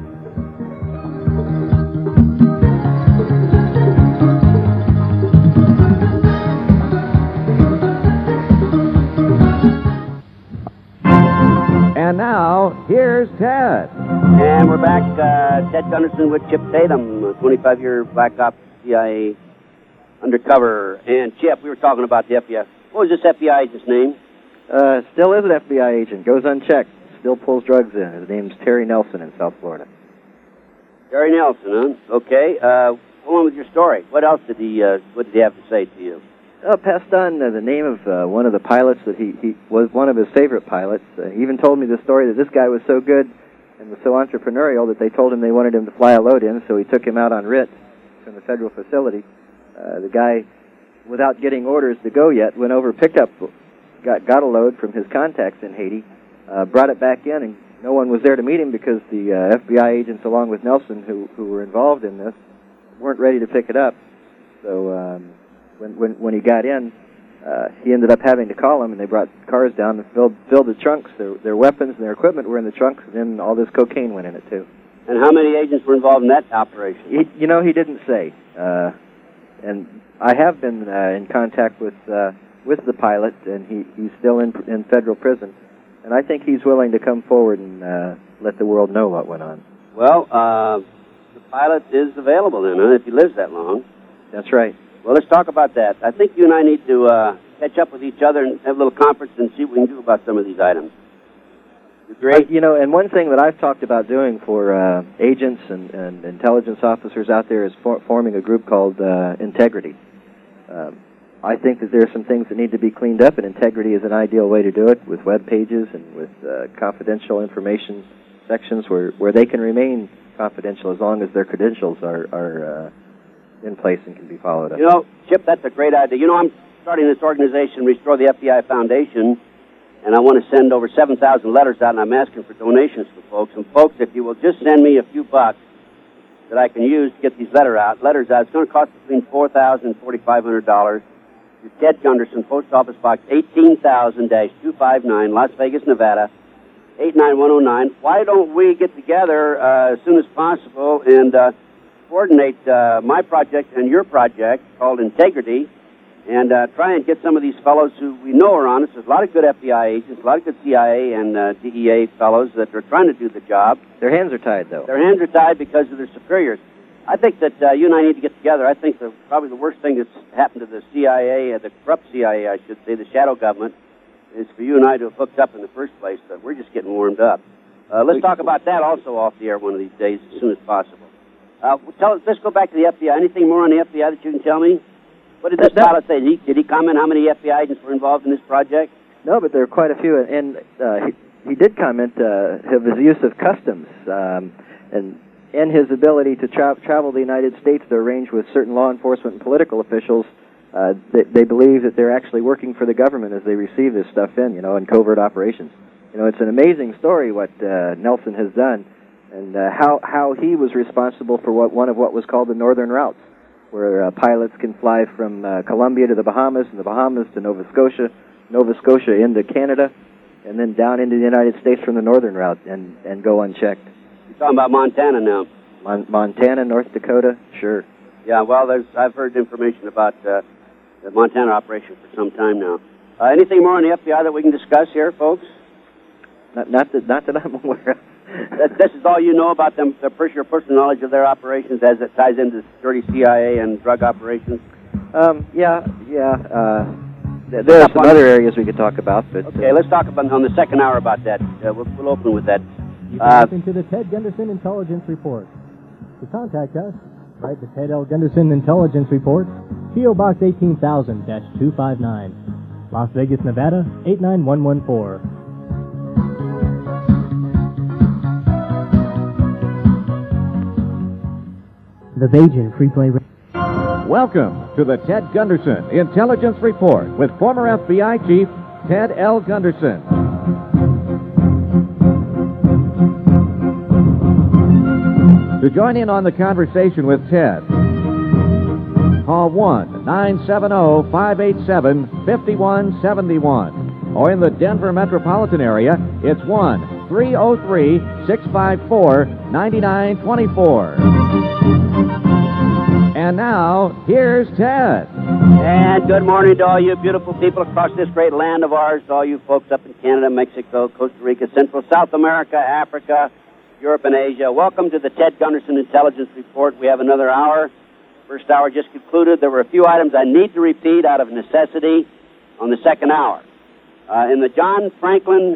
And now, here's Ted. And we're back. Ted Gunderson with Chip Tatum, 25-year Black Ops CIA undercover. And Chip, we were talking about the FBI. What was this FBI agent's name? Still is an FBI agent. Goes unchecked. Still pulls drugs in. His name's Terry Nelson in South Florida. Terry Nelson, huh? Okay. Go on with your story. What else did he have to say to you? Passed on the name of one of the pilots that he was one of his favorite pilots. He even told me the story that this guy was so good and was so entrepreneurial that they told him they wanted him to fly a load in, so he took him out on writ from the federal facility. The guy, without getting orders to go yet, went over, picked up, got a load from his contacts in Haiti, brought it back in, and no one was there to meet him because the FBI agents, along with Nelson, who were involved in this, weren't ready to pick it up. So when he got in, he ended up having to call them, and they brought cars down and filled the trunks. Their weapons and their equipment were in the trunks, and then all this cocaine went in it, too. And how many agents were involved in that operation? He didn't say. And I have been in contact with the pilot, and he's still in federal prison. And I think he's willing to come forward and let the world know what went on. Well, the pilot is available then, huh, if he lives that long. That's right. Well, let's talk about that. I think you and I need to catch up with each other and have a little conference and see what we can do about some of these items. You agree? And one thing that I've talked about doing for agents and intelligence officers out there is forming a group called Integrity. I think that there are some things that need to be cleaned up, and Integrity is an ideal way to do it, with web pages and with confidential information sections where they can remain confidential as long as their credentials are in place and can be followed up. You know, Chip, that's a great idea. You know, I'm starting this organization, Restore the FBI Foundation, and I want to send over 7,000 letters out, and I'm asking for donations for folks. And folks, if you will just send me a few bucks that I can use to get these letters out, it's going to cost between $4,000 and $4,500. It's Ted Gunderson, Post Office Box 18,000-259, Las Vegas, Nevada, 89109. Why don't we get together as soon as possible and coordinate my project and your project called Integrity, and try and get some of these fellows who we know are honest. There's a lot of good FBI agents, a lot of good CIA and DEA fellows that are trying to do the job. Their hands are tied, though. Their hands are tied because of their superiors. I think that you and I need to get together. I think probably the worst thing that's happened to the CIA, the corrupt CIA, I should say, the shadow government, is for you and I to have hooked up in the first place. But we're just getting warmed up. Let's talk about that also off the air one of these days as soon as possible. Let's go back to the FBI. Anything more on the FBI that you can tell me? What did this pilot say? Did he comment how many FBI agents were involved in this project? No, but there are quite a few, and he did comment of his use of customs and his ability to travel the United States to arrange with certain law enforcement and political officials. They believe that they're actually working for the government as they receive this stuff in covert operations. It's an amazing story what Nelson has done, and how he was responsible for one of what was called the Northern Routes, where pilots can fly from Colombia to the Bahamas, and the Bahamas to Nova Scotia into Canada, and then down into the United States from the Northern Route and go unchecked. You're talking about Montana now. Montana, North Dakota, sure. Yeah, well, I've heard information about the Montana operation for some time now. Anything more on the FBI that we can discuss here, folks? Not that I'm aware of. This is all you know about them, your personal knowledge of their operations as it ties into dirty CIA and drug operations? Yeah. There are some other areas we could talk about, but... Okay, let's talk about on the second hour about that. We'll open with that. You can listen to the Ted Gunderson Intelligence Report. To contact us, write the Ted L. Gunderson Intelligence Report, P.O. Box 18,000-259, Las Vegas, Nevada, 89114. The Bajan Free Play. Welcome to the Ted Gunderson Intelligence Report with former FBI Chief Ted L. Gunderson. To join in on the conversation with Ted, call 1-970-587-5171. Or in the Denver metropolitan area, it's 1-303-654-9924. And now, here's Ted. And good morning to all you beautiful people across this great land of ours, to all you folks up in Canada, Mexico, Costa Rica, Central, South America, Africa, Europe, and Asia. Welcome to the Ted Gunderson Intelligence Report. We have another hour. First hour just concluded. There were a few items I need to repeat out of necessity on the second hour. In the John Franklin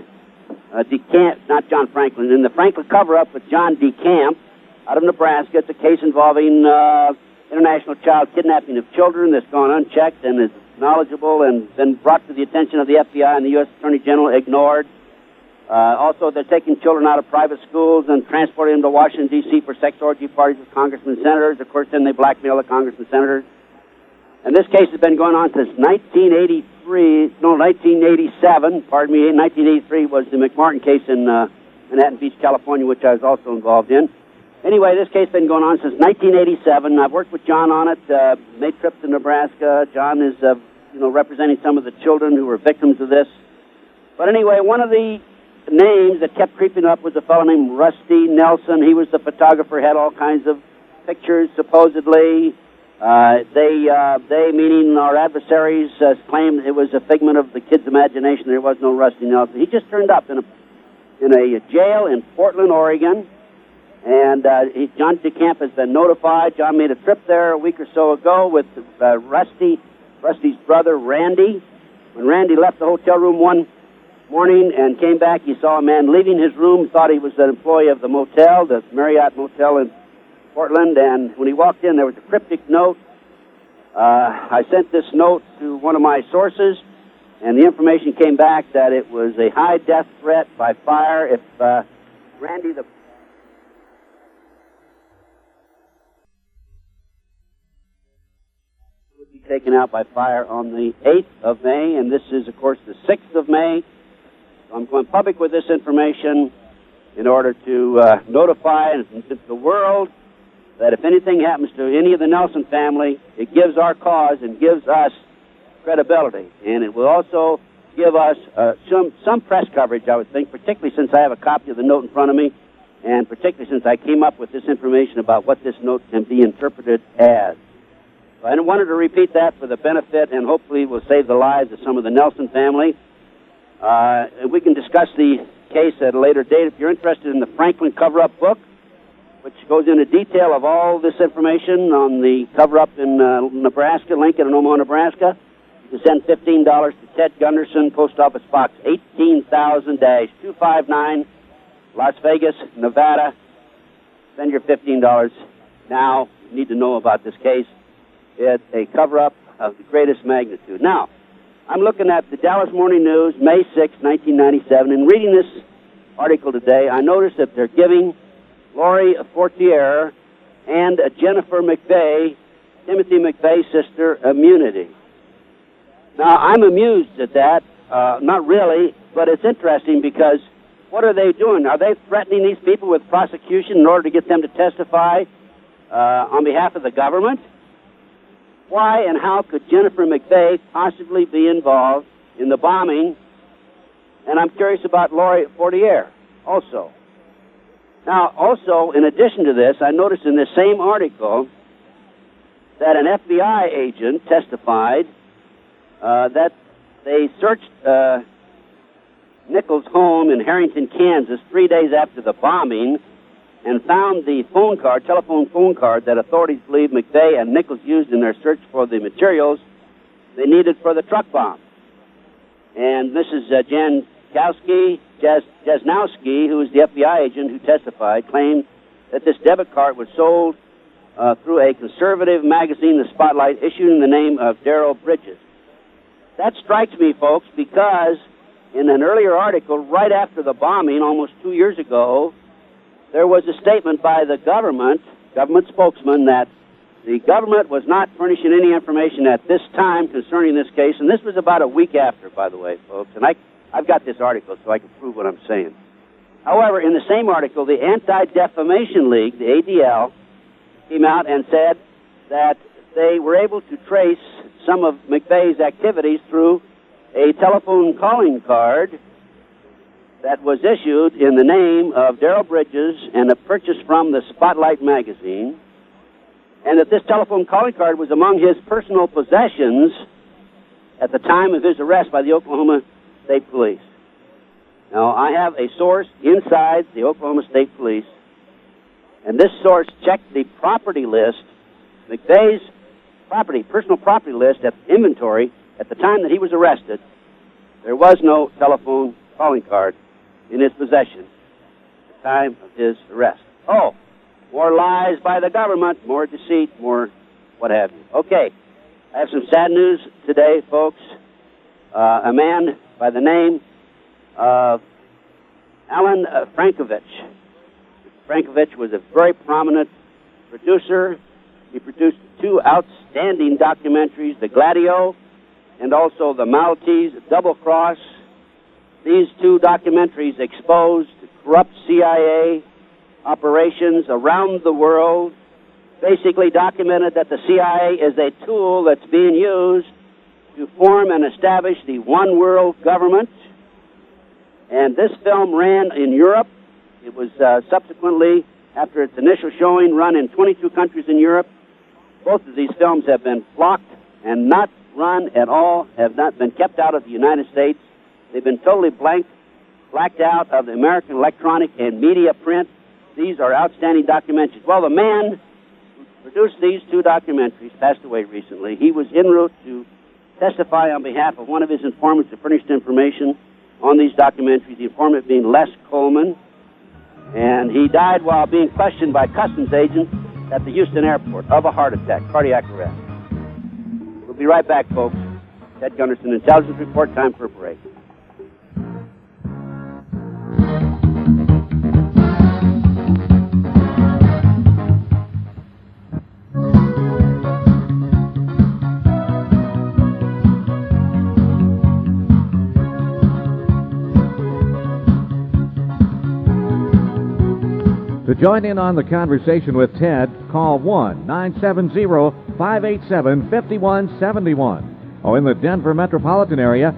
in the Franklin cover-up with John DeCamp out of Nebraska, it's a case involving international child kidnapping of children that's gone unchecked and is knowledgeable and been brought to the attention of the FBI and the U.S. Attorney General, ignored. Also, they're taking children out of private schools and transporting them to Washington, D.C. for sex orgy parties with congressmen and senators. Of course, then they blackmail the congressmen and senators. And this case has been going on since 1987. 1983 was the McMartin case in Manhattan Beach, California, which I was also involved in. Anyway, this case has been going on since 1987. I've worked with John on it, made trips to Nebraska. John is, representing some of the children who were victims of this. But anyway, one of the names that kept creeping up was a fellow named Rusty Nelson. He was the photographer, had all kinds of pictures, supposedly. They, meaning our adversaries, claimed it was a figment of the kid's imagination. There was no Rusty Nelson. He just turned up in a jail in Portland, Oregon, and John DeCamp has been notified. John made a trip there a week or so ago with Rusty's brother, Randy. When Randy left the hotel room one morning and came back, he saw a man leaving his room, thought he was an employee of the motel, the Marriott Motel in Portland, and when he walked in, there was a cryptic note. I sent this note to one of my sources, and the information came back that it was a high death threat by fire if Randy would be taken out by fire on the 8th of May, and this is, of course, the 6th of May. So I'm going public with this information in order to notify the world that if anything happens to any of the Nelson family, it gives our cause and gives us credibility. And it will also give us some press coverage, I would think, particularly since I have a copy of the note in front of me, and particularly since I came up with this information about what this note can be interpreted as. So So I wanted to repeat that for the benefit, and hopefully will save the lives of some of the Nelson family. We can discuss the case at a later date. If you're interested in the Franklin cover-up book, which goes into detail of all this information on the cover-up in Nebraska, Lincoln and Omaha, Nebraska, you can send $15 to Ted Gunderson, Post Office Box 18,000-259, Las Vegas, Nevada. Send your $15 now. You need to know about this case. It's a cover-up of the greatest magnitude. Now, I'm looking at the Dallas Morning News, May 6, 1997, and reading this article today, I noticed that they're giving Lori Fortier and Jennifer McVeigh, Timothy McVeigh's sister, immunity. Now, I'm amused at that. Not really, but it's interesting because what are they doing? Are they threatening these people with prosecution in order to get them to testify on behalf of the government? Why and how could Jennifer McVeigh possibly be involved in the bombing? And I'm curious about Lori Fortier also. Now, also, in addition to this, I noticed in this same article that an FBI agent testified that they searched Nichols' home in Harrington, Kansas, 3 days after the bombing, and found the telephone phone card that authorities believe McVeigh and Nichols used in their search for the materials they needed for the truck bomb. And this is Jasnowski, who is the FBI agent who testified, claimed that this debit card was sold through a conservative magazine, The Spotlight, issued in the name of Darrell Bridges. That strikes me, folks, because in an earlier article, right after the bombing, almost 2 years ago, there was a statement by the government spokesman, that the government was not furnishing any information at this time concerning this case, and this was about a week after, by the way, folks, and I've got this article so I can prove what I'm saying. However, in the same article, the Anti-Defamation League, the ADL, came out and said that they were able to trace some of McVeigh's activities through a telephone calling card that was issued in the name of Darrell Bridges and a purchase from the Spotlight magazine, and that this telephone calling card was among his personal possessions at the time of his arrest by the Oklahoma State Police. Now, I have a source inside the Oklahoma State Police, and this source checked the property list, McVeigh's personal property list at inventory at the time that he was arrested. There was no telephone calling card in his possession at the time of his arrest. Oh, more lies by the government, more deceit, more what have you. Okay, I have some sad news today, folks. A man by the name of Alan Frankovich. Frankovich was a very prominent producer. He produced two outstanding documentaries, The Gladio and also The Maltese Double Cross. These two documentaries exposed corrupt CIA operations around the world, basically documented that the CIA is a tool that's being used to form and establish the one world government. And this film ran in Europe. It was subsequently, after its initial showing, run in 22 countries in Europe. Both of these films have been blocked and not run at all, have not been kept out of the United States. They've been totally blacked out of the American electronic and media print. These are outstanding documentaries. Well, the man who produced these two documentaries passed away recently. He was en route to testify on behalf of one of his informants who furnished information on these documentaries, the informant being Les Coleman. And he died while being questioned by customs agents at the Houston airport of a heart attack, cardiac arrest. We'll be right back, folks. Ted Gunderson, Intelligence Report, time for a break. To join in on the conversation with Ted, call 1-970-587-5171. Or in the Denver metropolitan area,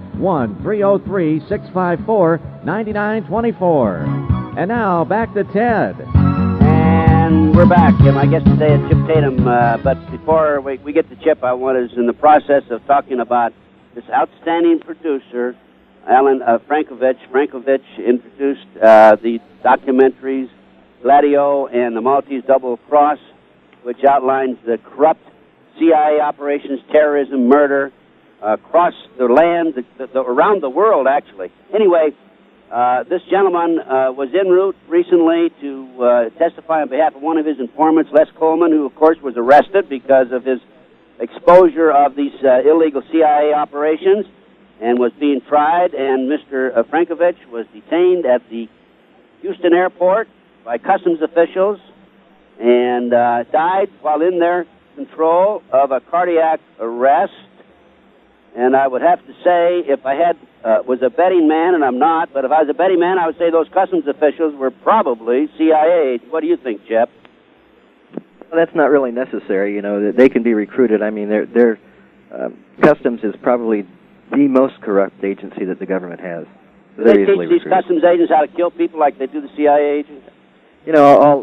1-303-654-9924. And now, back to Ted. And And we're back. My guest today is Chip Tatum. But before we get to Chip, I was in the process of talking about this outstanding producer, Alan Frankovich. Frankovich introduced the documentaries Gladio and the Maltese Double Cross, which outlines the corrupt CIA operations, terrorism, murder across the land, around the world, actually. Anyway, this gentleman was en route recently to testify on behalf of one of his informants, Les Coleman, who, of course, was arrested because of his exposure of these illegal CIA operations and was being tried. And Mr. Frankovich was detained at the Houston airport by customs officials and died while in their control of a cardiac arrest. And I would have to say, if I was a betting man, and I'm not, but if I was a betting man, I would say those customs officials were probably CIA. What do you think, Jeff? Well, that's not really necessary. You know, they can be recruited. I mean, their customs is probably the most corrupt agency that the government has. They teach these customs agents how to kill people like they do the CIA agents? You know,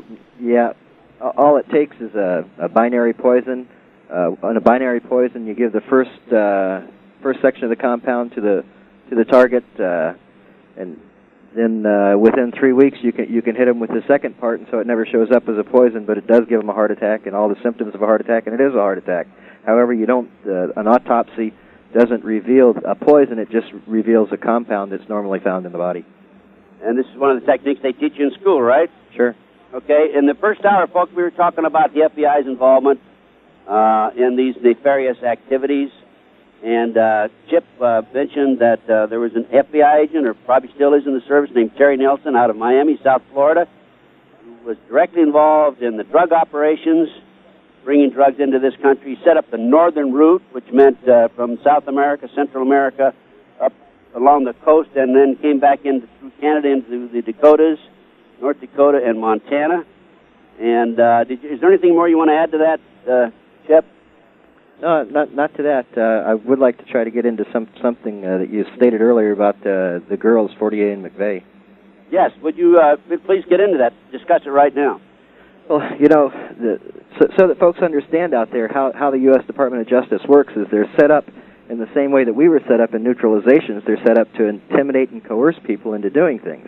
all it takes is a binary poison. On a binary poison, you give the first section of the compound to the target, and then within 3 weeks you can hit them with the second part, and so it never shows up as a poison, but it does give them a heart attack and all the symptoms of a heart attack, and it is a heart attack. However, you don't an autopsy doesn't reveal a poison; it just reveals a compound that's normally found in the body. And this is one of the techniques they teach you in school, right? Sure. Okay. In the first hour, folks, we were talking about the FBI's involvement in these nefarious activities. And Chip mentioned that there was an FBI agent, or probably still is in the service, named Terry Nelson out of Miami, South Florida, who was directly involved in the drug operations, bringing drugs into this country. He set up the northern route, which meant from South America, Central America, up along the coast, and then came back through Canada into the Dakotas, North Dakota, and Montana. And is there anything more you want to add to that, Chip? No, not to that. I would like to try to get into something that you stated earlier about the girls, Fortier and McVeigh. Yes, would you please get into that? Discuss it right now. Well, you know, so that folks understand out there how the U.S. Department of Justice works is they're set up in the same way that we were set up in neutralizations. They're set up to intimidate and coerce people into doing things.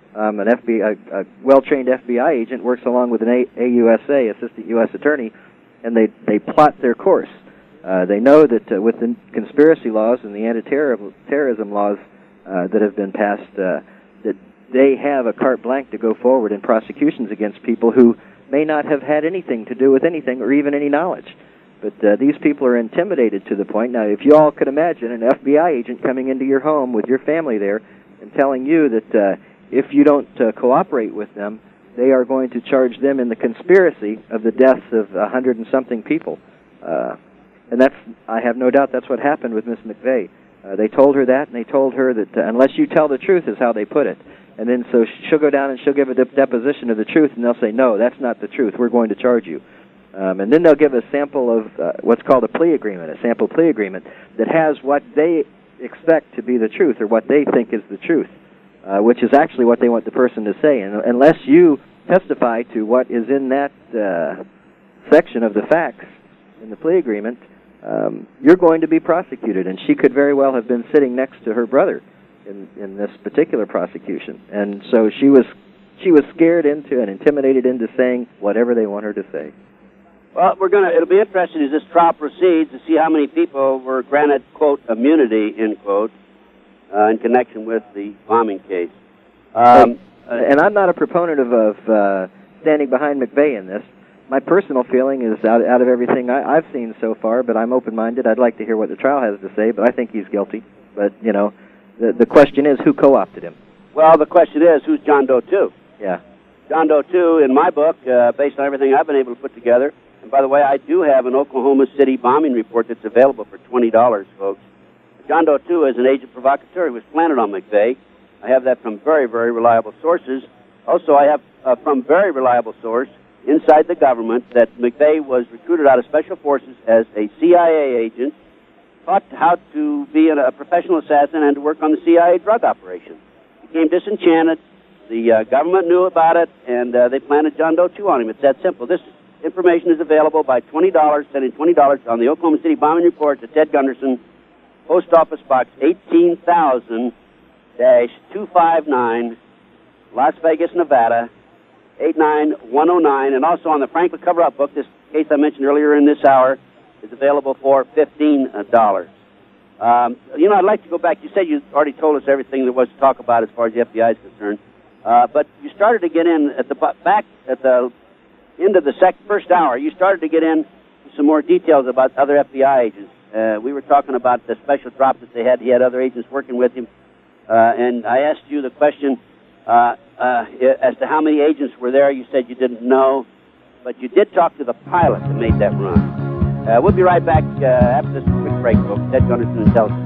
A well-trained FBI agent works along with an AUSA, Assistant U.S. Attorney, and they plot their course. They know that with the conspiracy laws and the anti-terrorism laws that have been passed, that they have a carte blanche to go forward in prosecutions against people who may not have had anything to do with anything or even any knowledge. But these people are intimidated to the point. Now, if you all could imagine an FBI agent coming into your home with your family there and telling you that if you don't cooperate with them, they are going to charge them in the conspiracy of the deaths of 100 and something people. And I have no doubt that's what happened with Miss McVeigh. They told her that, and they told her that unless you tell the truth is how they put it. And then so she'll go down and she'll give a deposition of the truth, and they'll say, no, that's not the truth. We're going to charge you. And then they'll give a sample of what's called a plea agreement, a sample plea agreement, that has what they expect to be the truth or what they think is the truth, which is actually what they want the person to say. And unless you testify to what is in that section of the facts in the plea agreement, you're going to be prosecuted. And she could very well have been sitting next to her brother in this particular prosecution. And so she was scared into and intimidated into saying whatever they want her to say. Well, it'll be interesting as this trial proceeds to see how many people were granted, quote, immunity, end quote, in connection with the bombing case. And I'm not a proponent of standing behind McVeigh in this. My personal feeling is out of everything I've seen so far, but I'm open-minded. I'd like to hear what the trial has to say, but I think he's guilty. But, you know, the question is, who co-opted him? Well, the question is, who's John Doe 2? Yeah. John Doe 2, in my book, based on everything I've been able to put together, and by the way, I do have an Oklahoma City bombing report that's available for $20, folks. John Doe 2 is an agent provocateur who was planted on McVeigh. I have that from very, very reliable sources. Also, I have from very reliable source inside the government that McVeigh was recruited out of Special Forces as a CIA agent, taught how to be a professional assassin and to work on the CIA drug operation. Became disenchanted The government knew about it, and they planted John Doe 2 on him. It's that simple. This information is available by $20, sending $20 on the Oklahoma City Bombing Report to Ted Gunderson, Post Office Box 18,000-259, Las Vegas, Nevada, 89109, and also on the Franklin cover-up book, this case I mentioned earlier in this hour is available for $15. I'd like to go back. You said you already told us everything there was to talk about as far as the FBI is concerned, but you started to get in at the end of the first hour. You started to get in some more details about other FBI agents. We were talking about the special drop that they had. He had other agents working with him, and I asked you the question as to how many agents were there. You said you didn't know, but you did talk to the pilot that made that run. We'll be right back after this quick break, folks. Ted Gunderson Intelligence.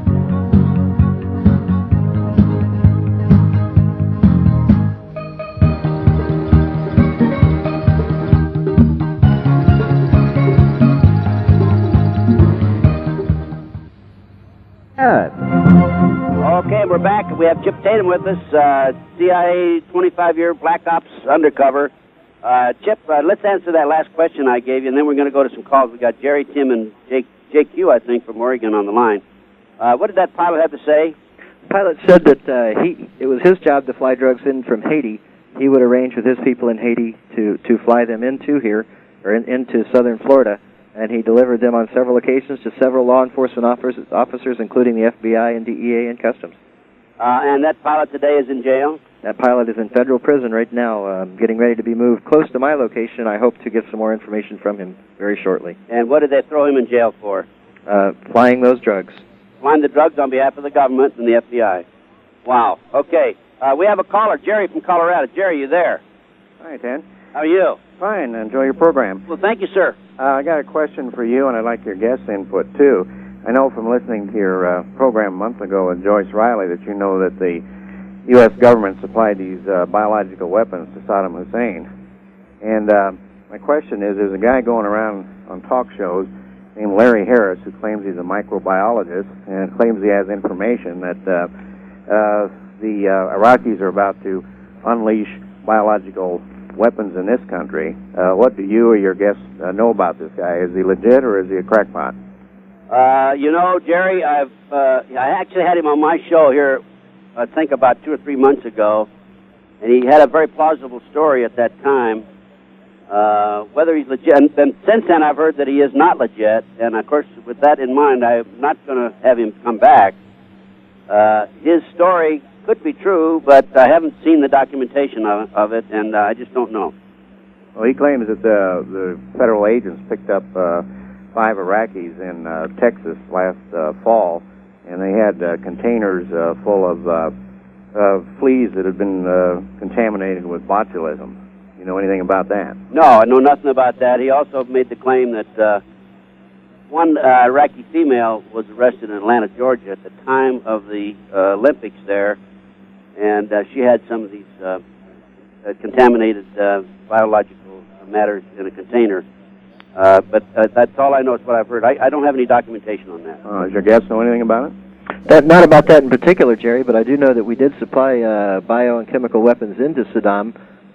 Okay, we're back. We have Chip Tatum with us, CIA 25-year Black Ops undercover. Chip, let's answer that last question I gave you, and then we're going to go to some calls. We got Jerry, Tim, and JQ, I think, from Oregon on the line. What did that pilot have to say? The pilot said that it was his job to fly drugs in from Haiti. He would arrange with his people in Haiti to fly them into here, or into southern Florida, and he delivered them on several occasions to several law enforcement officers, including the FBI and DEA and Customs. And that pilot today is in jail? That pilot is in federal prison right now, getting ready to be moved close to my location. I hope to get some more information from him very shortly. And what did they throw him in jail for? Flying those drugs. Flying the drugs on behalf of the government and the FBI. Wow. Okay. We have a caller, Jerry from Colorado. Jerry, you there? Hi, Ted. How are you? Fine. Enjoy your program. Well, thank you, sir. I got a question for you, and I'd like your guest input, too. I know from listening to your program a month ago with Joyce Riley that you know that the U.S. government supplied these biological weapons to Saddam Hussein. And my question is, there's a guy going around on talk shows named Larry Harris who claims he's a microbiologist and claims he has information that the Iraqis are about to unleash biological weapons in this country. What do you or your guests know about this guy? Is he legit or is he a crackpot? Jerry, I actually had him on my show here, I think about 2 or 3 months ago, and he had a very plausible story at that time. Whether he's legit, and since then I've heard that he is not legit, and of course with that in mind I'm not going to have him come back. His story could be true, but I haven't seen the documentation of it, and I just don't know. Well, he claims that the federal agents picked up 5 Iraqis in Texas last fall, and they had containers full of fleas that had been contaminated with botulism. You know anything about that? No, I know nothing about that. He also made the claim that one Iraqi female was arrested in Atlanta, Georgia at the time of the Olympics there, and she had some of these contaminated biological matters in a container. But that's all I know is what I've heard. I don't have any documentation on that. Does your guest know anything about it? Not about that in particular, Jerry, but I do know that we did supply bio and chemical weapons into Saddam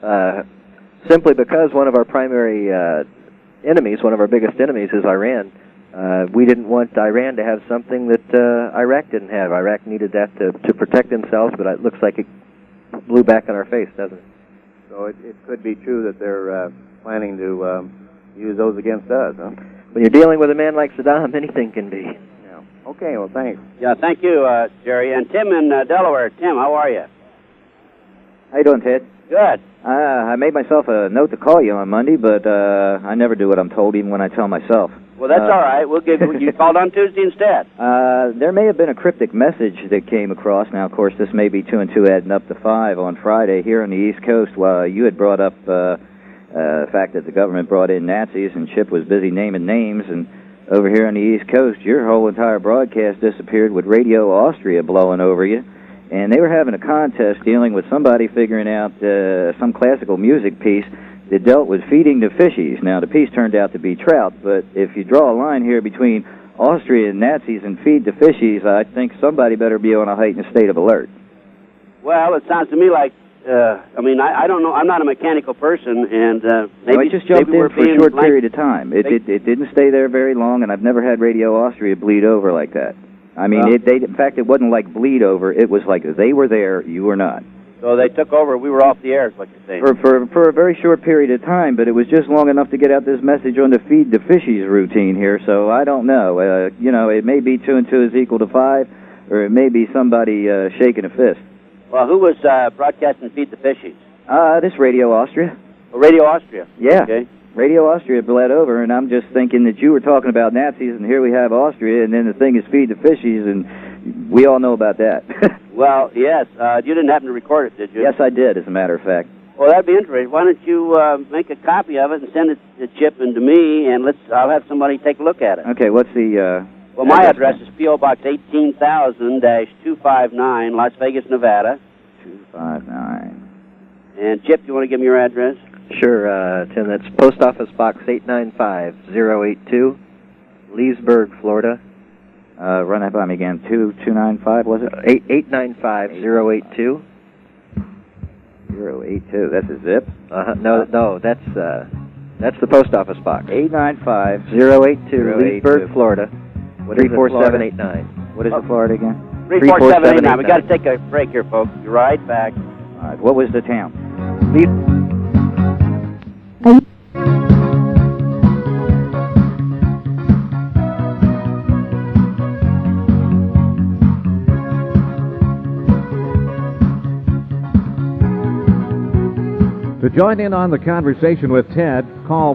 simply because one of our primary enemies, one of our biggest enemies, is Iran. We didn't want Iran to have something that Iraq didn't have. Iraq needed that to protect themselves, but it looks like it blew back in our face, doesn't it? So it could be true that they're planning to use those against us, huh? When you're dealing with a man like Saddam, anything can be. Yeah. Okay, well, thanks. Yeah, thank you, Jerry. And Tim in Delaware. Tim, how are you? How you doing, Ted? Good. I made myself a note to call you on Monday, but I never do what I'm told, even when I tell myself. Well, that's all right. We'll give you called on Tuesday instead. There may have been a cryptic message that came across. Now, of course, this may be 2 and 2 adding up to 5 on Friday here on the East Coast. You had brought up the fact that the government brought in Nazis and Chip was busy naming names, and over here on the East Coast, your whole entire broadcast disappeared with Radio Austria blowing over you, and they were having a contest dealing with somebody figuring out some classical music piece that dealt with feeding the fishies. Now, the piece turned out to be trout, but if you draw a line here between Austria and Nazis and feed the fishies, I think somebody better be on a heightened state of alert. Well, it sounds to me like I mean, I don't know. I'm not a mechanical person, and maybe No, it just jumped maybe we're in for a being short blank- period of time. It didn't stay there very long, and I've never had Radio Austria bleed over like that. I mean, in fact, it wasn't like bleed over. It was like they were there, you were not. So they took over. We were off the air, is what you're saying. For a very short period of time, but it was just long enough to get out this message on the Feed the Fishies routine here. So I don't know. You know, it may be 2 and 2 is equal to 5, or it may be somebody shaking a fist. Well, who was broadcasting Feed the Fishies? This Radio Austria. Oh, Radio Austria. Yeah. Okay. Radio Austria bled over, and I'm just thinking that you were talking about Nazis, and here we have Austria, and then the thing is Feed the Fishies, and we all know about that. Well, yes. You didn't happen to record it, did you? Yes, I did, as a matter of fact. Well, that'd be interesting. Why don't you make a copy of it and send it to Chip and to me, and I'll have somebody take a look at it. Okay, what's the... Well, my address is P.O. Box 18,000-259, Las Vegas, Nevada. 259. And, Chip, you want to give me your address? Sure, Tim. That's Post Office Box 895082, Leesburg, Florida. Run that by me again. 2295, was it? 895082. 082. That's a zip? No, that's the Post Office Box. 895-082, Leesburg, Florida. What is it, 34789. What is it, Florida again? 34789. We got to take a break here, folks. Be right back. All right. What was the town? To join in on the conversation with Ted, call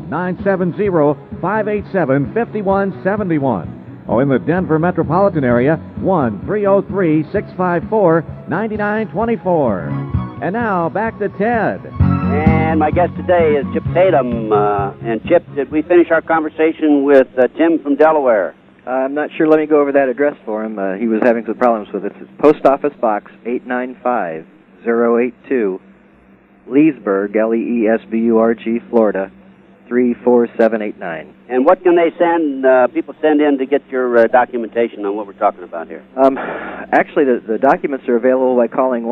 1-970-587-5171. Oh, in the Denver metropolitan area, 1-303-654-9924. And now, back to Ted. And my guest today is Chip Tatum. And Chip, did we finish our conversation with Tim from Delaware? I'm not sure. Let me go over that address for him. He was having some problems with it. It's Post Office Box 895082, Leesburg, Leesburg, Florida, 34789. And what can they send, people send in to get your documentation on what we're talking about here? Actually, the documents are available by calling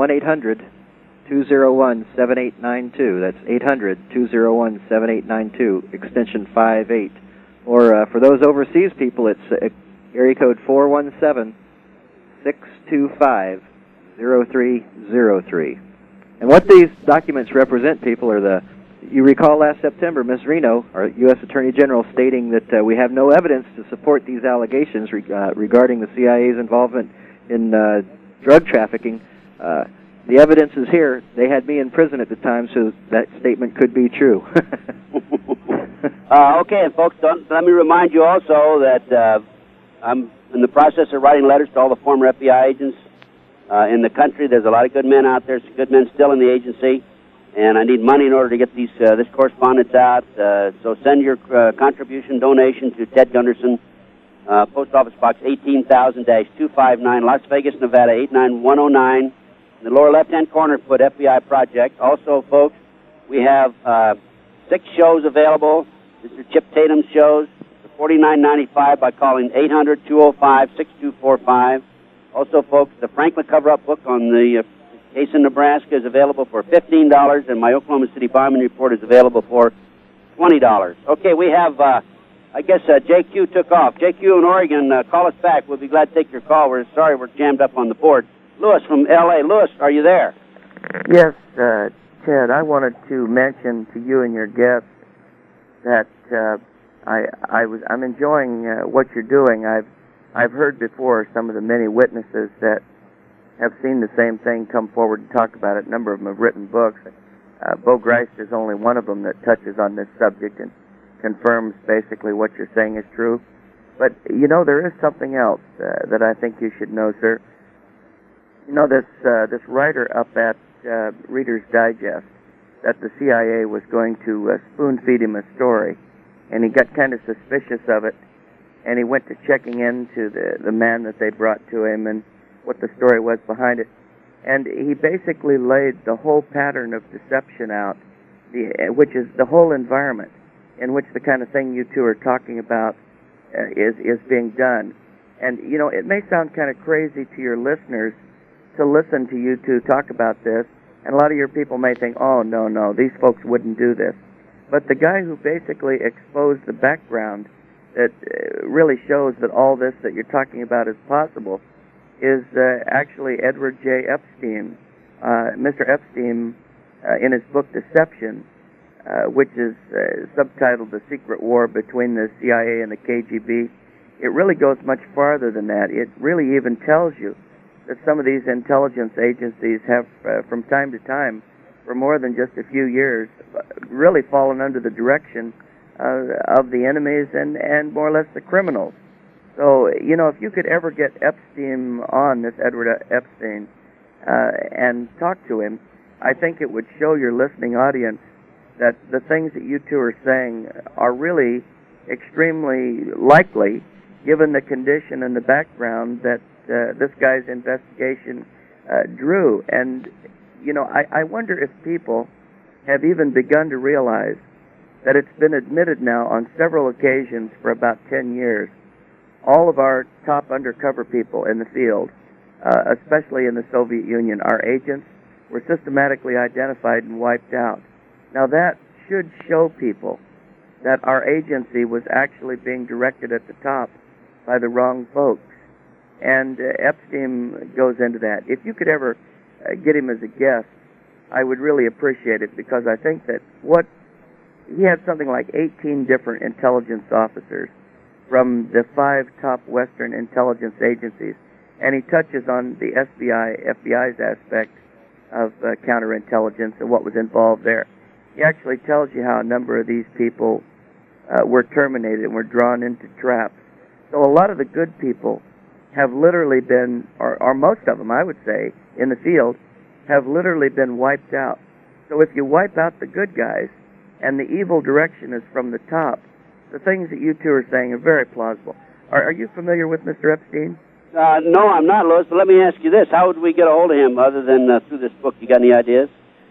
1-800-201-7892. That's 800-201-7892, extension 58. Or for those overseas people, it's area code 417-625-0303. And what these documents represent, people, are you recall last September, Ms. Reno, our U.S. Attorney General, stating that we have no evidence to support these allegations regarding the CIA's involvement in drug trafficking. The evidence is here. They had me in prison at the time, so that statement could be true. Okay, and folks, let me remind you also that I'm in the process of writing letters to all the former FBI agents in the country. There's a lot of good men out there, some good men still in the agency, and I need money in order to get this correspondence out. So send your contribution donation to Ted Gunderson, Post Office Box 18,000-259, Las Vegas, Nevada 89109. In the lower left-hand corner, put FBI Project. Also, folks, we have 6 shows available. Mr. Chip Tatum's shows for $49.95 by calling 800-205-6245. Also, folks, the Franklin cover-up book on the case in Nebraska is available for $15, and my Oklahoma City bombing report is available for $20. Okay, we have, I guess JQ took off. JQ in Oregon, call us back. We'll be glad to take your call. We're sorry we're jammed up on the board. Lewis from L.A. Lewis, are you there? Yes, Ted, I wanted to mention to you and your guests that I'm enjoying what you're doing. I've heard before some of the many witnesses that have seen the same thing come forward and talk about it. A number of them have written books. Bo Greist is only one of them that touches on this subject and confirms basically what you're saying is true. But, you know, there is something else that I think you should know, sir. You know, this writer up at Reader's Digest, that the CIA was going to spoon-feed him a story, and he got kind of suspicious of it, and he went to checking into the man that they brought to him and what the story was behind it. And he basically laid the whole pattern of deception out, which is the whole environment in which the kind of thing you two are talking about is being done. And, you know, it may sound kind of crazy to your listeners to listen to you two talk about this, And a lot of your people may think, oh, no, these folks wouldn't do this. But the guy who basically exposed the background that really shows that all this that you're talking about is possible is actually Edward J. Epstein. Mr. Epstein, in his book Deception, which is subtitled The Secret War Between the CIA and the KGB, it really goes much farther than that. It really even tells you that some of these intelligence agencies have, from time to time, for more than just a few years, really fallen under the direction of the enemies and more or less the criminals. So, if you could ever get Epstein on, this Edward Epstein, and talk to him, I think it would show your listening audience that the things that you two are saying are really extremely likely, given the condition and the background that this guy's investigation drew. And, I wonder if people have even begun to realize that it's been admitted now on several occasions for about 10 years, all of our top undercover people in the field, especially in the Soviet Union, our agents, were systematically identified and wiped out. Now that should show people that our agency was actually being directed at the top by the wrong folks. And Epstein goes into that. If you could ever get him as a guest, I would really appreciate it, because I think that he had something like 18 different intelligence officers from the 5 top Western intelligence agencies, and he touches on the FBI's aspect of counterintelligence and what was involved there. He actually tells you how a number of these people were terminated and were drawn into traps. So a lot of the good people have literally been, or most of them, I would say, in the field, have literally been wiped out. So if you wipe out the good guys, and the evil direction is from the top, the things that you two are saying are very plausible. Are you familiar with Mr. Epstein? No, I'm not, Louis, but let me ask you this. How would we get a hold of him other than through this book? You got any ideas?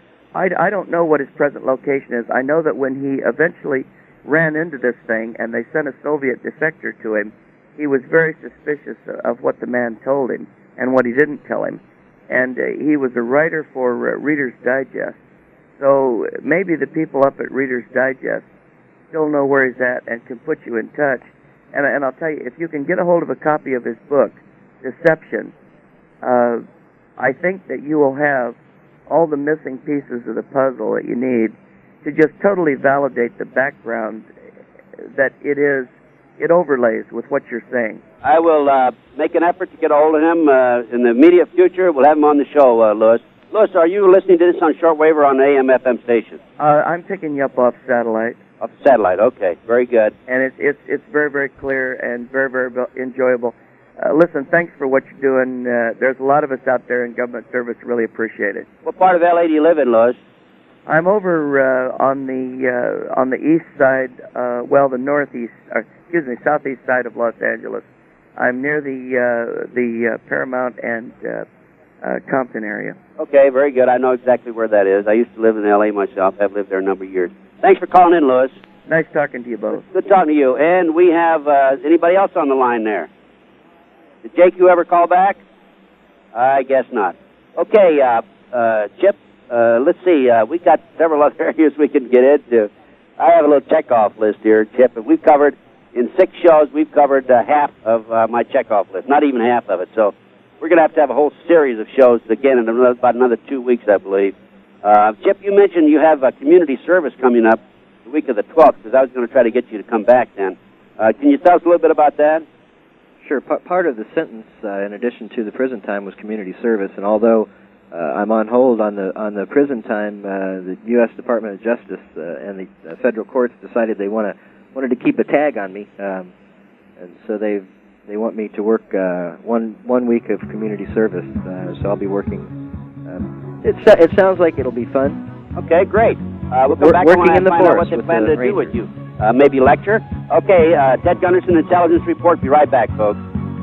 I don't know what his present location is. I know that when he eventually ran into this thing and they sent a Soviet defector to him, he was very suspicious of what the man told him and what he didn't tell him. And he was a writer for Reader's Digest. So maybe the people up at Reader's Digest still know where he's at and can put you in touch. And I'll tell you, if you can get a hold of a copy of his book, Deception, I think that you will have all the missing pieces of the puzzle that you need to just totally validate the background that it overlays with what you're saying. I will make an effort to get a hold of him in the immediate future. We'll have him on the show, Louis. Louis, are you listening to this on shortwave or on AM/FM station? I'm picking you up off satellite. Off satellite, okay. Very good. And it's very, very clear and very, very enjoyable. Listen, thanks for what you're doing. There's a lot of us out there in government service really appreciate it. What part of L.A. do you live in, Louis? I'm over on the east side, the southeast side of Los Angeles. I'm near the Paramount and Compton area. Okay, very good. I know exactly where that is. I used to live in L.A. myself. I've lived there a number of years. Thanks for calling in, Louis. Nice talking to you both. Good talking to you. And we have anybody else on the line there? Did Jake, you ever call back? I guess not. Okay, Chip, let's see. We've got several other areas we can get into. I have a little check-off list here, Chip. And we've covered, in 6 shows, we've covered half of my check-off list. Not even half of it. So we're going to have a whole series of shows again in about another 2 weeks, I believe. Chip, you mentioned you have a community service coming up the week of the 12th, because I was going to try to get you to come back then. Can you tell us a little bit about that? Sure. Part of the sentence, in addition to the prison time, was community service. And although I'm on hold on the prison time, the U.S. Department of Justice and the federal courts decided they wanted to keep a tag on me, and so they want me to work one week of community service. So I'll be working. It sounds like it'll be fun. Okay, great. We'll come back working in the find out what forest they plan to do with Rangers. you. Maybe lecture. Okay, Ted Gunderson, Intelligence Report. Be right back, folks.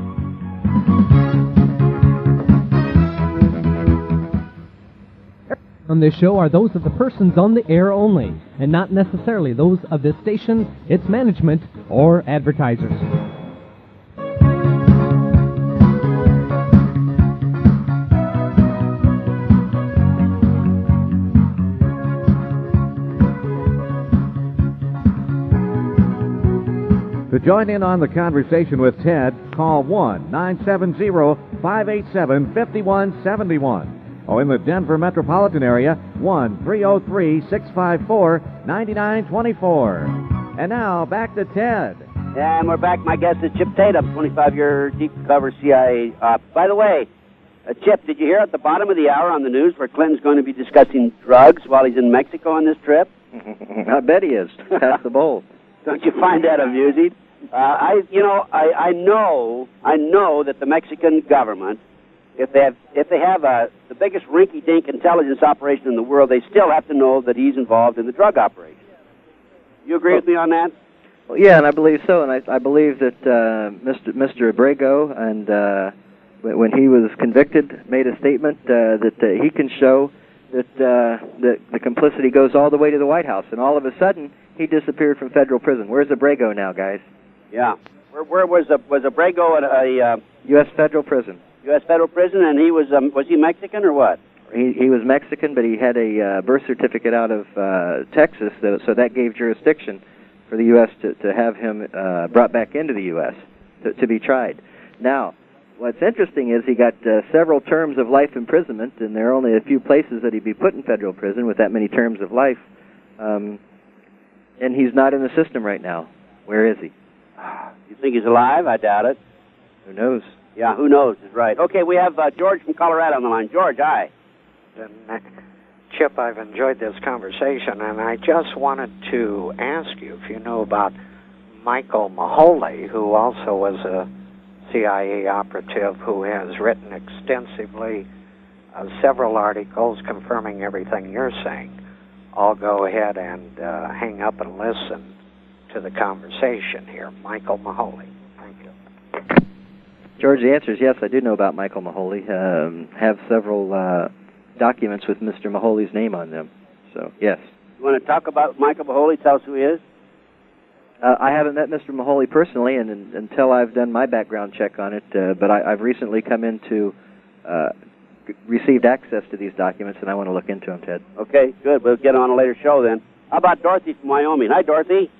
On this show are those of the persons on the air only, and not necessarily those of this station, its management, or advertisers. To join in on the conversation with Ted, call 1-970-587-5171. Or in the Denver metropolitan area, 1-303-654-9924. And now, back to Ted. And we're back. My guest is Chip Tatum, 25-year deep cover CIA op. By the way, Chip, did you hear at the bottom of the hour on the news where Clinton's going to be discussing drugs while he's in Mexico on this trip? I bet he is. Pass the bowl. Don't you find that amusing? I know that the Mexican government, if they have the biggest rinky-dink intelligence operation in the world, they still have to know that he's involved in the drug operation. You agree with me on that? Well, yeah, and I believe so, and I believe that Mr. Abrego, and when he was convicted, made a statement that he can show that the complicity goes all the way to the White House, and all of a sudden he disappeared from federal prison. Where's Abrego now, guys? Yeah, where was Abrego at a U.S. federal prison? U.S. federal prison, and he was he Mexican or what? He was Mexican, but he had a birth certificate out of Texas, so that gave jurisdiction for the U.S. to have him brought back into the U.S. to be tried. Now, what's interesting is he got several terms of life imprisonment, and there are only a few places that he'd be put in federal prison with that many terms of life, and he's not in the system right now. Where is he? You think he's alive? I doubt it. Who knows? Yeah, who knows is right. Okay, we have George from Colorado on the line. George, hi. Chip, I've enjoyed this conversation, and I just wanted to ask you if you know about Michael Maholey, who also was a CIA operative who has written extensively several articles confirming everything you're saying. I'll go ahead and hang up and listen to the conversation here. Michael Maholey. Thank you. George, the answer is yes, I do know about Michael Maholey. Have several documents with Mr. Maholey's name on them. So, yes. You want to talk about Michael Maholey? Tell us who he is. I haven't met Mr. Maholey personally, and until I've done my background check on it, but I've recently come into received access to these documents, and I want to look into them, Ted. Okay, good. We'll get on a later show then. How about Dorothy from Wyoming? Hi, Dorothy.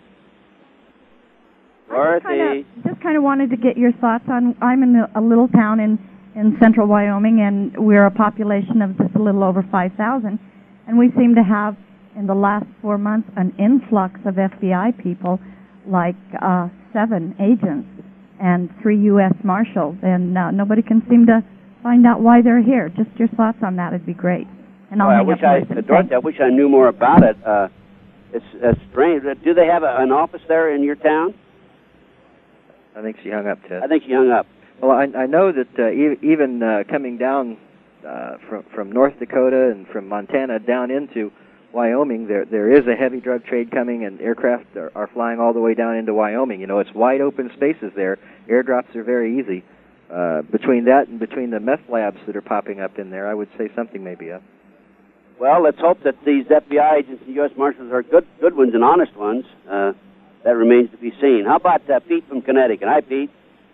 Dorothy. Just kind of wanted to get your thoughts on. I'm in a little town in central Wyoming, and we're a population of just a little over 5,000, and we seem to have, in the last 4 months, an influx of FBI people, like 7 agents and 3 U.S. Marshals, and nobody can seem to find out why they're here. Just your thoughts on that would be great. And I'll hang up and listen. Dorothy, I wish I knew more about it. It's strange. Do they have an office there in your town? I think she hung up, Ted. I think she hung up. Well, I know that even coming down from North Dakota and from Montana down into Wyoming, there is a heavy drug trade coming, and aircraft are flying all the way down into Wyoming. You know, it's wide open spaces there. Airdrops are very easy. Between that and between the meth labs that are popping up in there, I would say something may be up. Well, let's hope that these FBI agents and U.S. Marshals are good ones and honest ones. That remains to be seen. How about Pete from Connecticut? Hi, Pete.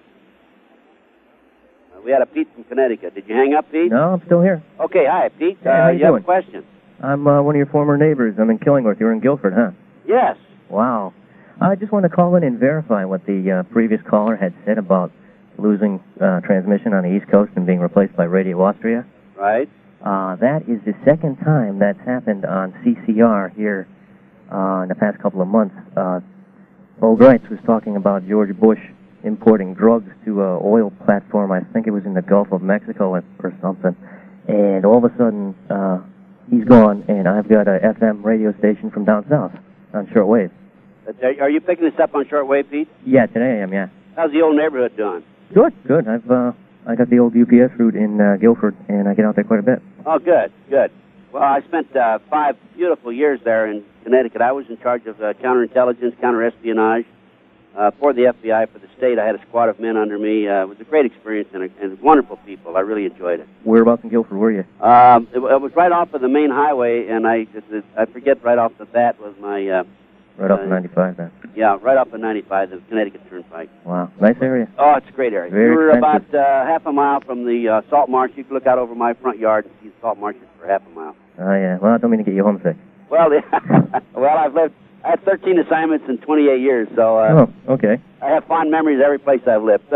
We had a Pete from Connecticut. Did you hang up, Pete? No, I'm still here. Okay, hi, Pete. Hey, how you have doing? a question? I'm one of your former neighbors. I'm in Killingworth. You're in Guilford, huh? Yes. Wow. I just want to call in and verify what the previous caller had said about losing transmission on the East Coast and being replaced by Radio Austria. Right. That is the second time that's happened on CCR here in the past couple of months. Bo Greitz was talking about George Bush importing drugs to an oil platform. I think it was in the Gulf of Mexico or something. And all of a sudden, he's gone, and I've got a FM radio station from down south on shortwave. Are you picking this up on shortwave, Pete? Yeah, today I am, yeah. How's the old neighborhood doing? Good. I got the old UPS route in Guilford, and I get out there quite a bit. Oh, good. Well, I spent 5 beautiful years there in Connecticut. I was in charge of counterintelligence, counterespionage for the FBI, for the state. I had a squad of men under me. It was a great experience and wonderful people. I really enjoyed it. Whereabouts in Guilford were you? It was right off of the main highway, and I forget right off the bat was my... right off of 95, then. Yeah, right off of 95, the Connecticut Turnpike. Wow, nice area. Oh, it's a great area. Very we were expensive. about half a mile from the salt marsh. You can look out over my front yard and see the salt marshes for half a mile. Oh, yeah. Well, I don't mean to get you homesick. Well, well, I had 13 assignments in 28 years, so Okay. I have fond memories of every place I've lived.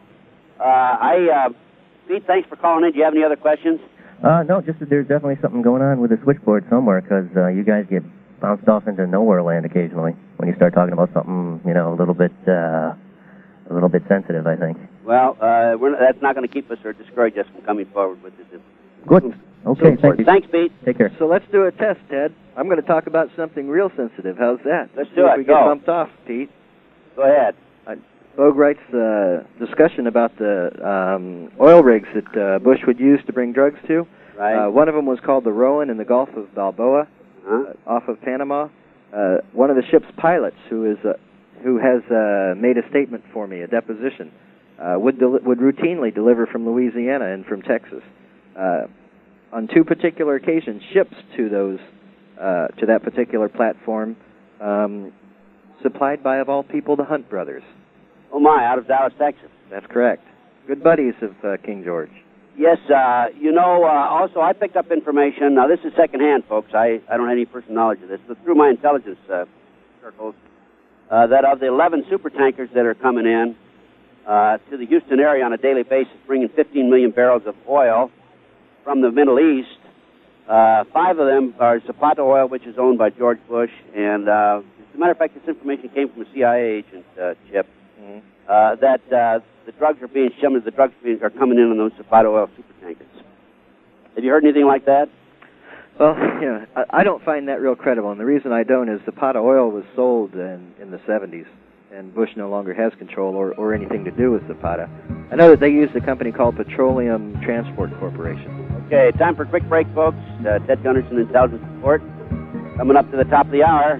Pete, thanks for calling in. Do you have any other questions? No, just that there's definitely something going on with the switchboard somewhere, because you guys get bounced off into nowhere land occasionally when you start talking about something, a little bit sensitive, I think. Well, that's not going to keep us or discourage us from coming forward with this. Good. Okay, thank you. Thanks, Pete. Take care. So let's do a test, Ted. I'm going to talk about something real sensitive. How's that? Let's See do if it. we Go. get bumped off, Pete. Go ahead. Boatwright's discussion about the oil rigs that Bush would use to bring drugs to. Right. One of them was called the Rowan in the Gulf of Balboa, off of Panama. One of the ship's pilots, who has made a statement for me, a deposition, would routinely deliver from Louisiana and from Texas. On two particular occasions, ships to that particular platform, supplied by, of all people, the Hunt brothers. Oh my, out of Dallas, Texas. That's correct. Good buddies of King George. Yes, also I picked up information. Now, this is secondhand, folks. I don't have any personal knowledge of this, but through my intelligence circles, that of the 11 supertankers that are coming in to the Houston area on a daily basis, bringing 15 million barrels of oil from the Middle East, 5 of them are Zapata Oil, which is owned by George Bush, and as a matter of fact, this information came from a CIA agent, Chip, that the drugs are being shimmered, are coming in on those Zapata Oil supertankers. Have you heard anything like that? Well, I don't find that real credible, and the reason I don't is Zapata Oil was sold in the 70s, and Bush no longer has control or anything to do with Zapata. I know that they used a company called Petroleum Transport Corporation. Okay, time for a quick break, folks. Ted Gunderson, Intelligence Report. Coming up to the top of the hour.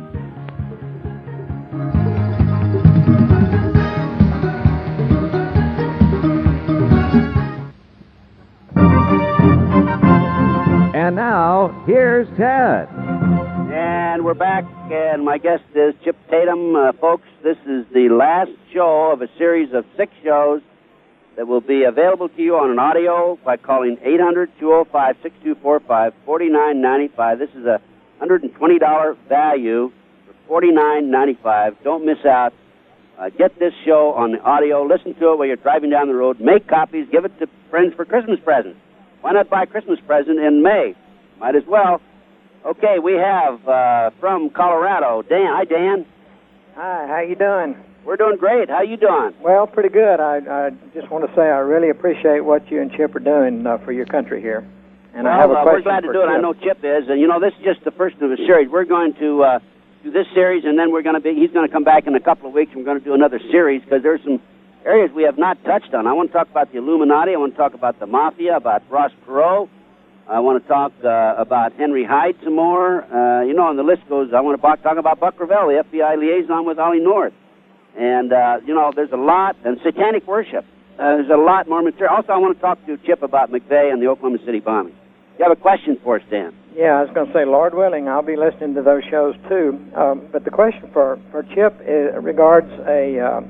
And now, here's Ted. And we're back, and my guest is Chip Tatum. Folks, this is the last show of a series of 6 shows that will be available to you on an audio by calling 800-205-6245, $49.95. This is a $120 value for $49.95. Don't miss out. Get this show on the audio. Listen to it while you're driving down the road. Make copies. Give it to friends for Christmas presents. Why not buy a Christmas present in May? Might as well. Okay, we have from Colorado, Dan. Hi, Dan. Hi, how you doing? We're doing great. How you doing? Well, pretty good. I just want to say I really appreciate what you and Chip are doing for your country here. And I have a question. We're glad to for do it. Chip. I know Chip is, and this is just the first of a series. We're going to do this series, and then he's going to come back in a couple of weeks, and we're going to do another series because there's some areas we have not touched on. I want to talk about the Illuminati. I want to talk about the Mafia, about Ross Perot. I want to talk about Henry Hyde some more. And the list goes. I want to talk about Buck Revell, the FBI liaison with Ollie North. And, there's a lot, and satanic worship. There's a lot more material. Also, I want to talk to Chip about McVeigh and the Oklahoma City bombing. You have a question for us, Dan? Yeah, I was going to say, Lord willing, I'll be listening to those shows too. But the question for Chip regards a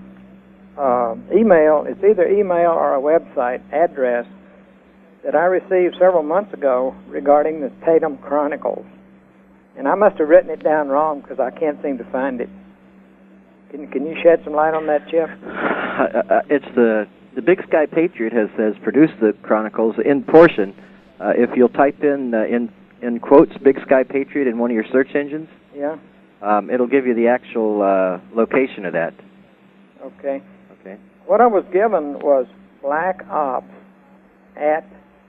email. It's either email or a website address that I received several months ago regarding the Tatum Chronicles. And I must have written it down wrong because I can't seem to find it. Can you shed some light on that, Chip? It's the Big Sky Patriot has produced the Chronicles in portion. If you'll type in quotes Big Sky Patriot in one of your search engines, yeah, it'll give you the actual location of that. Okay. Okay. What I was given was Black Ops at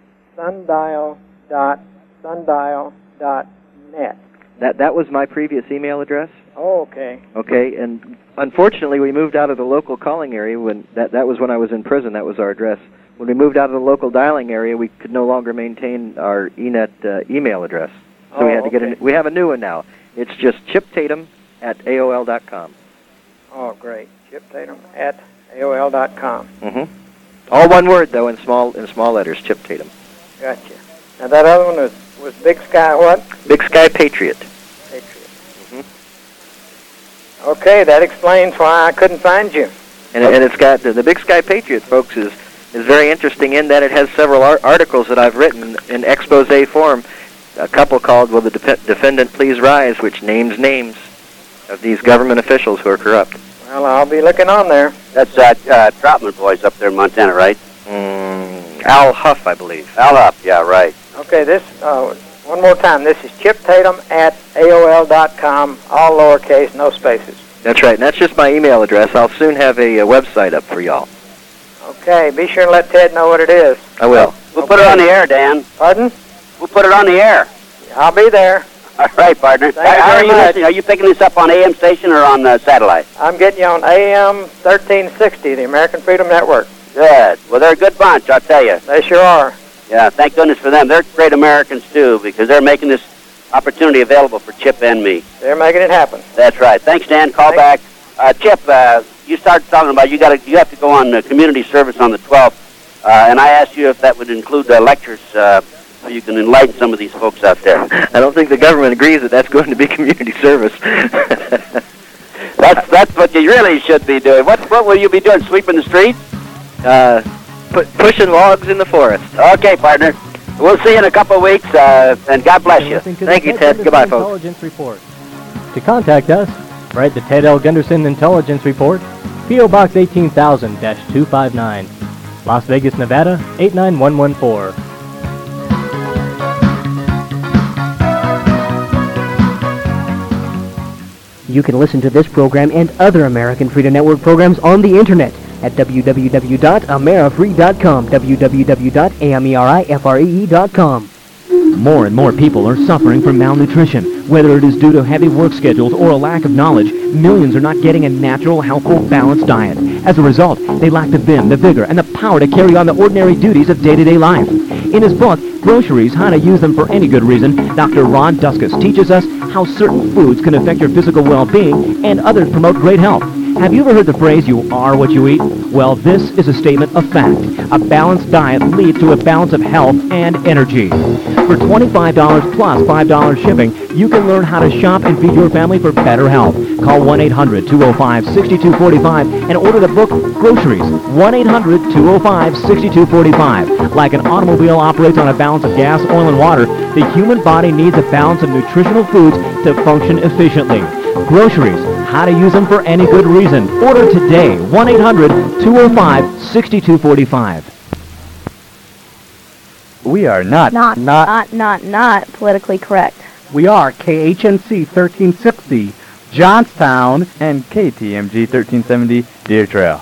sundial.net. That was my previous email address. Oh, okay. Okay, and unfortunately, we moved out of the local calling area when that was when I was in prison. That was our address. When we moved out of the local dialing area, we could no longer maintain our ENET email address, so we had to get we have a new one now. It's just chiptatum@aol.com. Oh, great. chiptatum@aol.com. Mm-hmm. All one word though, in small letters. Chip Tatum. Gotcha. Now that other one was Big Sky what? Big Sky Patriot. Patriot. Mm-hmm. Okay, that explains why I couldn't find you. And it's got the Big Sky Patriot, folks, is very interesting in that it has several articles that I've written in expose form. A couple called "Will the Defendant Please Rise," which names names, of these government officials who are corrupt. Well, I'll be looking on there. That's Troutman boys up there in Montana, right? Al Huff, I believe. Al Huff, yeah, right. Okay, this, one more time. This is Chip Tatum at AOL.com, all lowercase, no spaces. That's right, and that's just my email address. I'll soon have a website up for y'all. Okay, be sure and let Ted know what it is. I will. We'll put it on the air, Dan. Pardon? We'll put it on the air. I'll be there. All right, partner. Thank you very much. Are you picking this up on AM station or on satellite? I'm getting you on AM 1360, the American Freedom Network. Good. Well, they're a good bunch, I'll tell you. They sure are. Yeah, thank goodness for them. They're great Americans, too, because they're making this opportunity available for Chip and me. They're making it happen. That's right. Thanks, Dan. Call back. Chip, you started talking about you have to go on community service on the 12th, and I asked you if that would include lectures so you can enlighten some of these folks out there. I don't think the government agrees that that's going to be community service. That's what you really should be doing. What will you be doing? Sweeping the streets? Pushing logs in the forest. Okay, partner. We'll see you in a couple of weeks, and God bless you. Thank you, Ted. Goodbye, folks. Intelligence Report. To contact us, write the Ted L. Gunderson Intelligence Report, P.O. Box 18,000-259, Las Vegas, Nevada 89114. You can listen to this program and other American Freedom Network programs on the Internet at www.amerifree.com, www.ameriifree.com. More and more people are suffering from malnutrition. Whether it is due to heavy work schedules or a lack of knowledge, millions are not getting a natural, healthful, balanced diet. As a result, they lack the vim, the vigor, and the power to carry on the ordinary duties of day-to-day life. In his book, Groceries, How to Use Them for Any Good Reason, Dr. Ron Duskus teaches us how certain foods can affect your physical well-being and others promote great health. Have you ever heard the phrase, you are what you eat? Well, this is a statement of fact. A balanced diet leads to a balance of health and energy. For $25 plus $5 shipping, you can learn how to shop and feed your family for better health. Call 1-800-205-6245 and order the book Groceries. 1-800-205-6245. Like an automobile operates on a balance of gas, oil, and water, the human body needs a balance of nutritional foods to function efficiently. Groceries. How to use them for any good reason. Order today. 1-800-205-6245. We are not politically correct. We are KHNC 1360, Johnstown, and KTMG 1370, Deer Trail.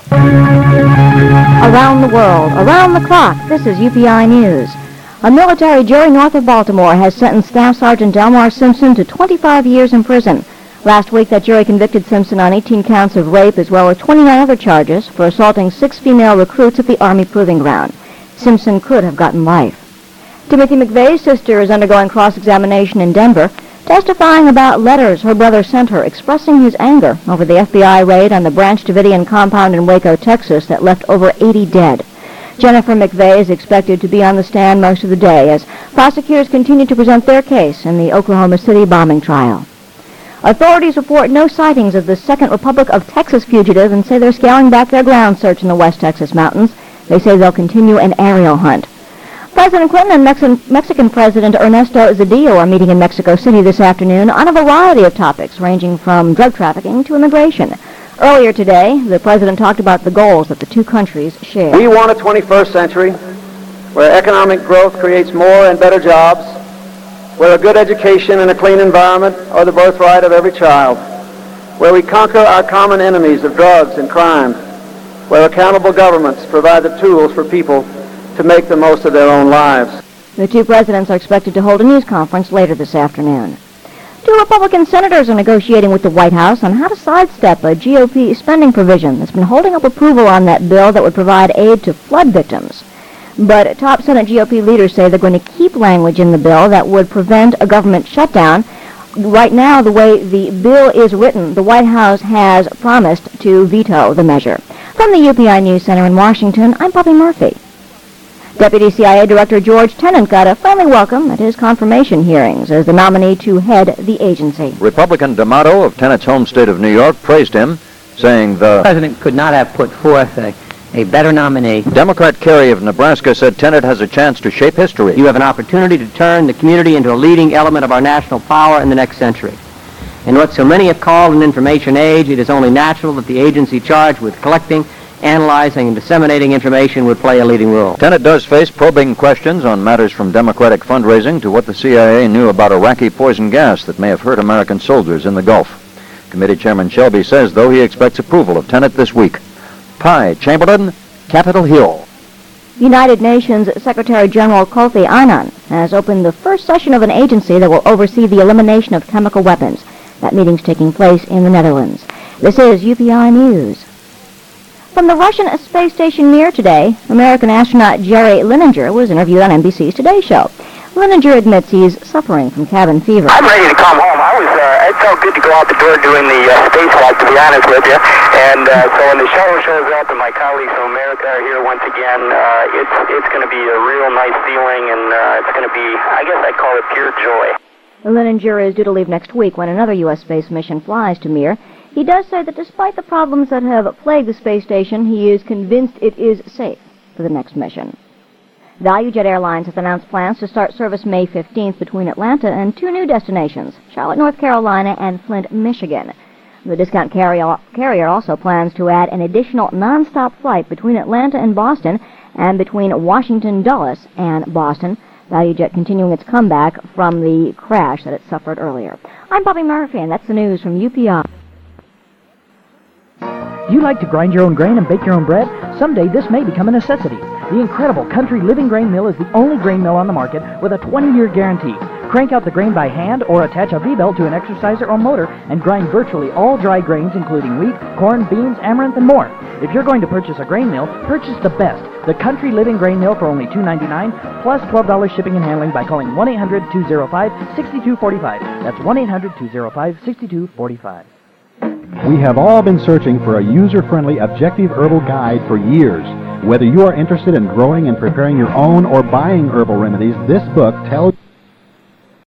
Around the world, around the clock, this is UPI News. A military jury north of Baltimore has sentenced Staff Sergeant Delmar Simpson to 25 years in prison. Last week, that jury convicted Simpson on 18 counts of rape as well as 29 other charges for assaulting 6 female recruits at the Army Proving Ground. Simpson could have gotten life. Timothy McVeigh's sister is undergoing cross-examination in Denver, testifying about letters her brother sent her expressing his anger over the FBI raid on the Branch Davidian compound in Waco, Texas that left over 80 dead. Jennifer McVeigh is expected to be on the stand most of the day as prosecutors continue to present their case in the Oklahoma City bombing trial. Authorities report no sightings of the Second Republic of Texas fugitive and say they're scaling back their ground search in the West Texas mountains. They say they'll continue an aerial hunt. President Clinton and Mexican President Ernesto Zedillo are meeting in Mexico City this afternoon on a variety of topics ranging from drug trafficking to immigration. Earlier today, the president talked about the goals that the two countries share. We want a 21st century where economic growth creates more and better jobs, where a good education and a clean environment are the birthright of every child, where we conquer our common enemies of drugs and crime, where accountable governments provide the tools for people to make the most of their own lives. The two presidents are expected to hold a news conference later this afternoon. 2 Republican senators are negotiating with the White House on how to sidestep a GOP spending provision that's been holding up approval on that bill that would provide aid to flood victims. But top Senate GOP leaders say they're going to keep language in the bill that would prevent a government shutdown. Right now, the way the bill is written, the White House has promised to veto the measure. From the UPI News Center in Washington, I'm Bobby Murphy. Deputy CIA Director George Tenet got a friendly welcome at his confirmation hearings as the nominee to head the agency. Republican D'Amato of Tenet's home state of New York praised him, saying the president could not have put forth a better nominee. Democrat Kerry of Nebraska said Tenet has a chance to shape history. You have an opportunity to turn the community into a leading element of our national power in the next century. In what so many have called an information age, it is only natural that the agency charged with collecting, analyzing, and disseminating information would play a leading role. Tenet does face probing questions on matters from Democratic fundraising to what the CIA knew about Iraqi poison gas that may have hurt American soldiers in the Gulf. Committee Chairman Shelby says, though, he expects approval of Tenet this week. Pi Chamberlain, Capitol Hill. United Nations Secretary General Kofi Annan has opened the first session of an agency that will oversee the elimination of chemical weapons. That meeting's taking place in the Netherlands. This is UPI News. From the Russian space station Mir today, American astronaut Jerry Linenger was interviewed on NBC's Today Show. Linenger admits he's suffering from cabin fever. I'm ready to come home. It felt good to go out the door doing the spacewalk, to be honest with you. And so when the shuttle shows up and my colleagues from America are here once again, it's going to be a real nice feeling, and it's going to be, I guess I'd call it pure joy. Linenger is due to leave next week when another U.S. space mission flies to Mir. He does say that despite the problems that have plagued the space station, he is convinced it is safe for the next mission. ValueJet Airlines has announced plans to start service May 15th between Atlanta and two new destinations, Charlotte, North Carolina, and Flint, Michigan. The discount carrier also plans to add an additional nonstop flight between Atlanta and Boston and between Washington, Dulles, and Boston. ValueJet continuing its comeback from the crash that it suffered earlier. I'm Bobby Murphy, and that's the news from UPI. You like to grind your own grain and bake your own bread? Someday this may become a necessity. The incredible Country Living Grain Mill is the only grain mill on the market with a 20-year guarantee. Crank out the grain by hand or attach a V-belt to an exerciser or motor and grind virtually all dry grains including wheat, corn, beans, amaranth, and more. If you're going to purchase a grain mill, purchase the best, the Country Living Grain Mill, for only $2.99 plus $12 shipping and handling by calling 1-800-205-6245. That's 1-800-205-6245. We have all been searching for a user-friendly, objective herbal guide for years. Whether you are interested in growing and preparing your own or buying herbal remedies, this book tells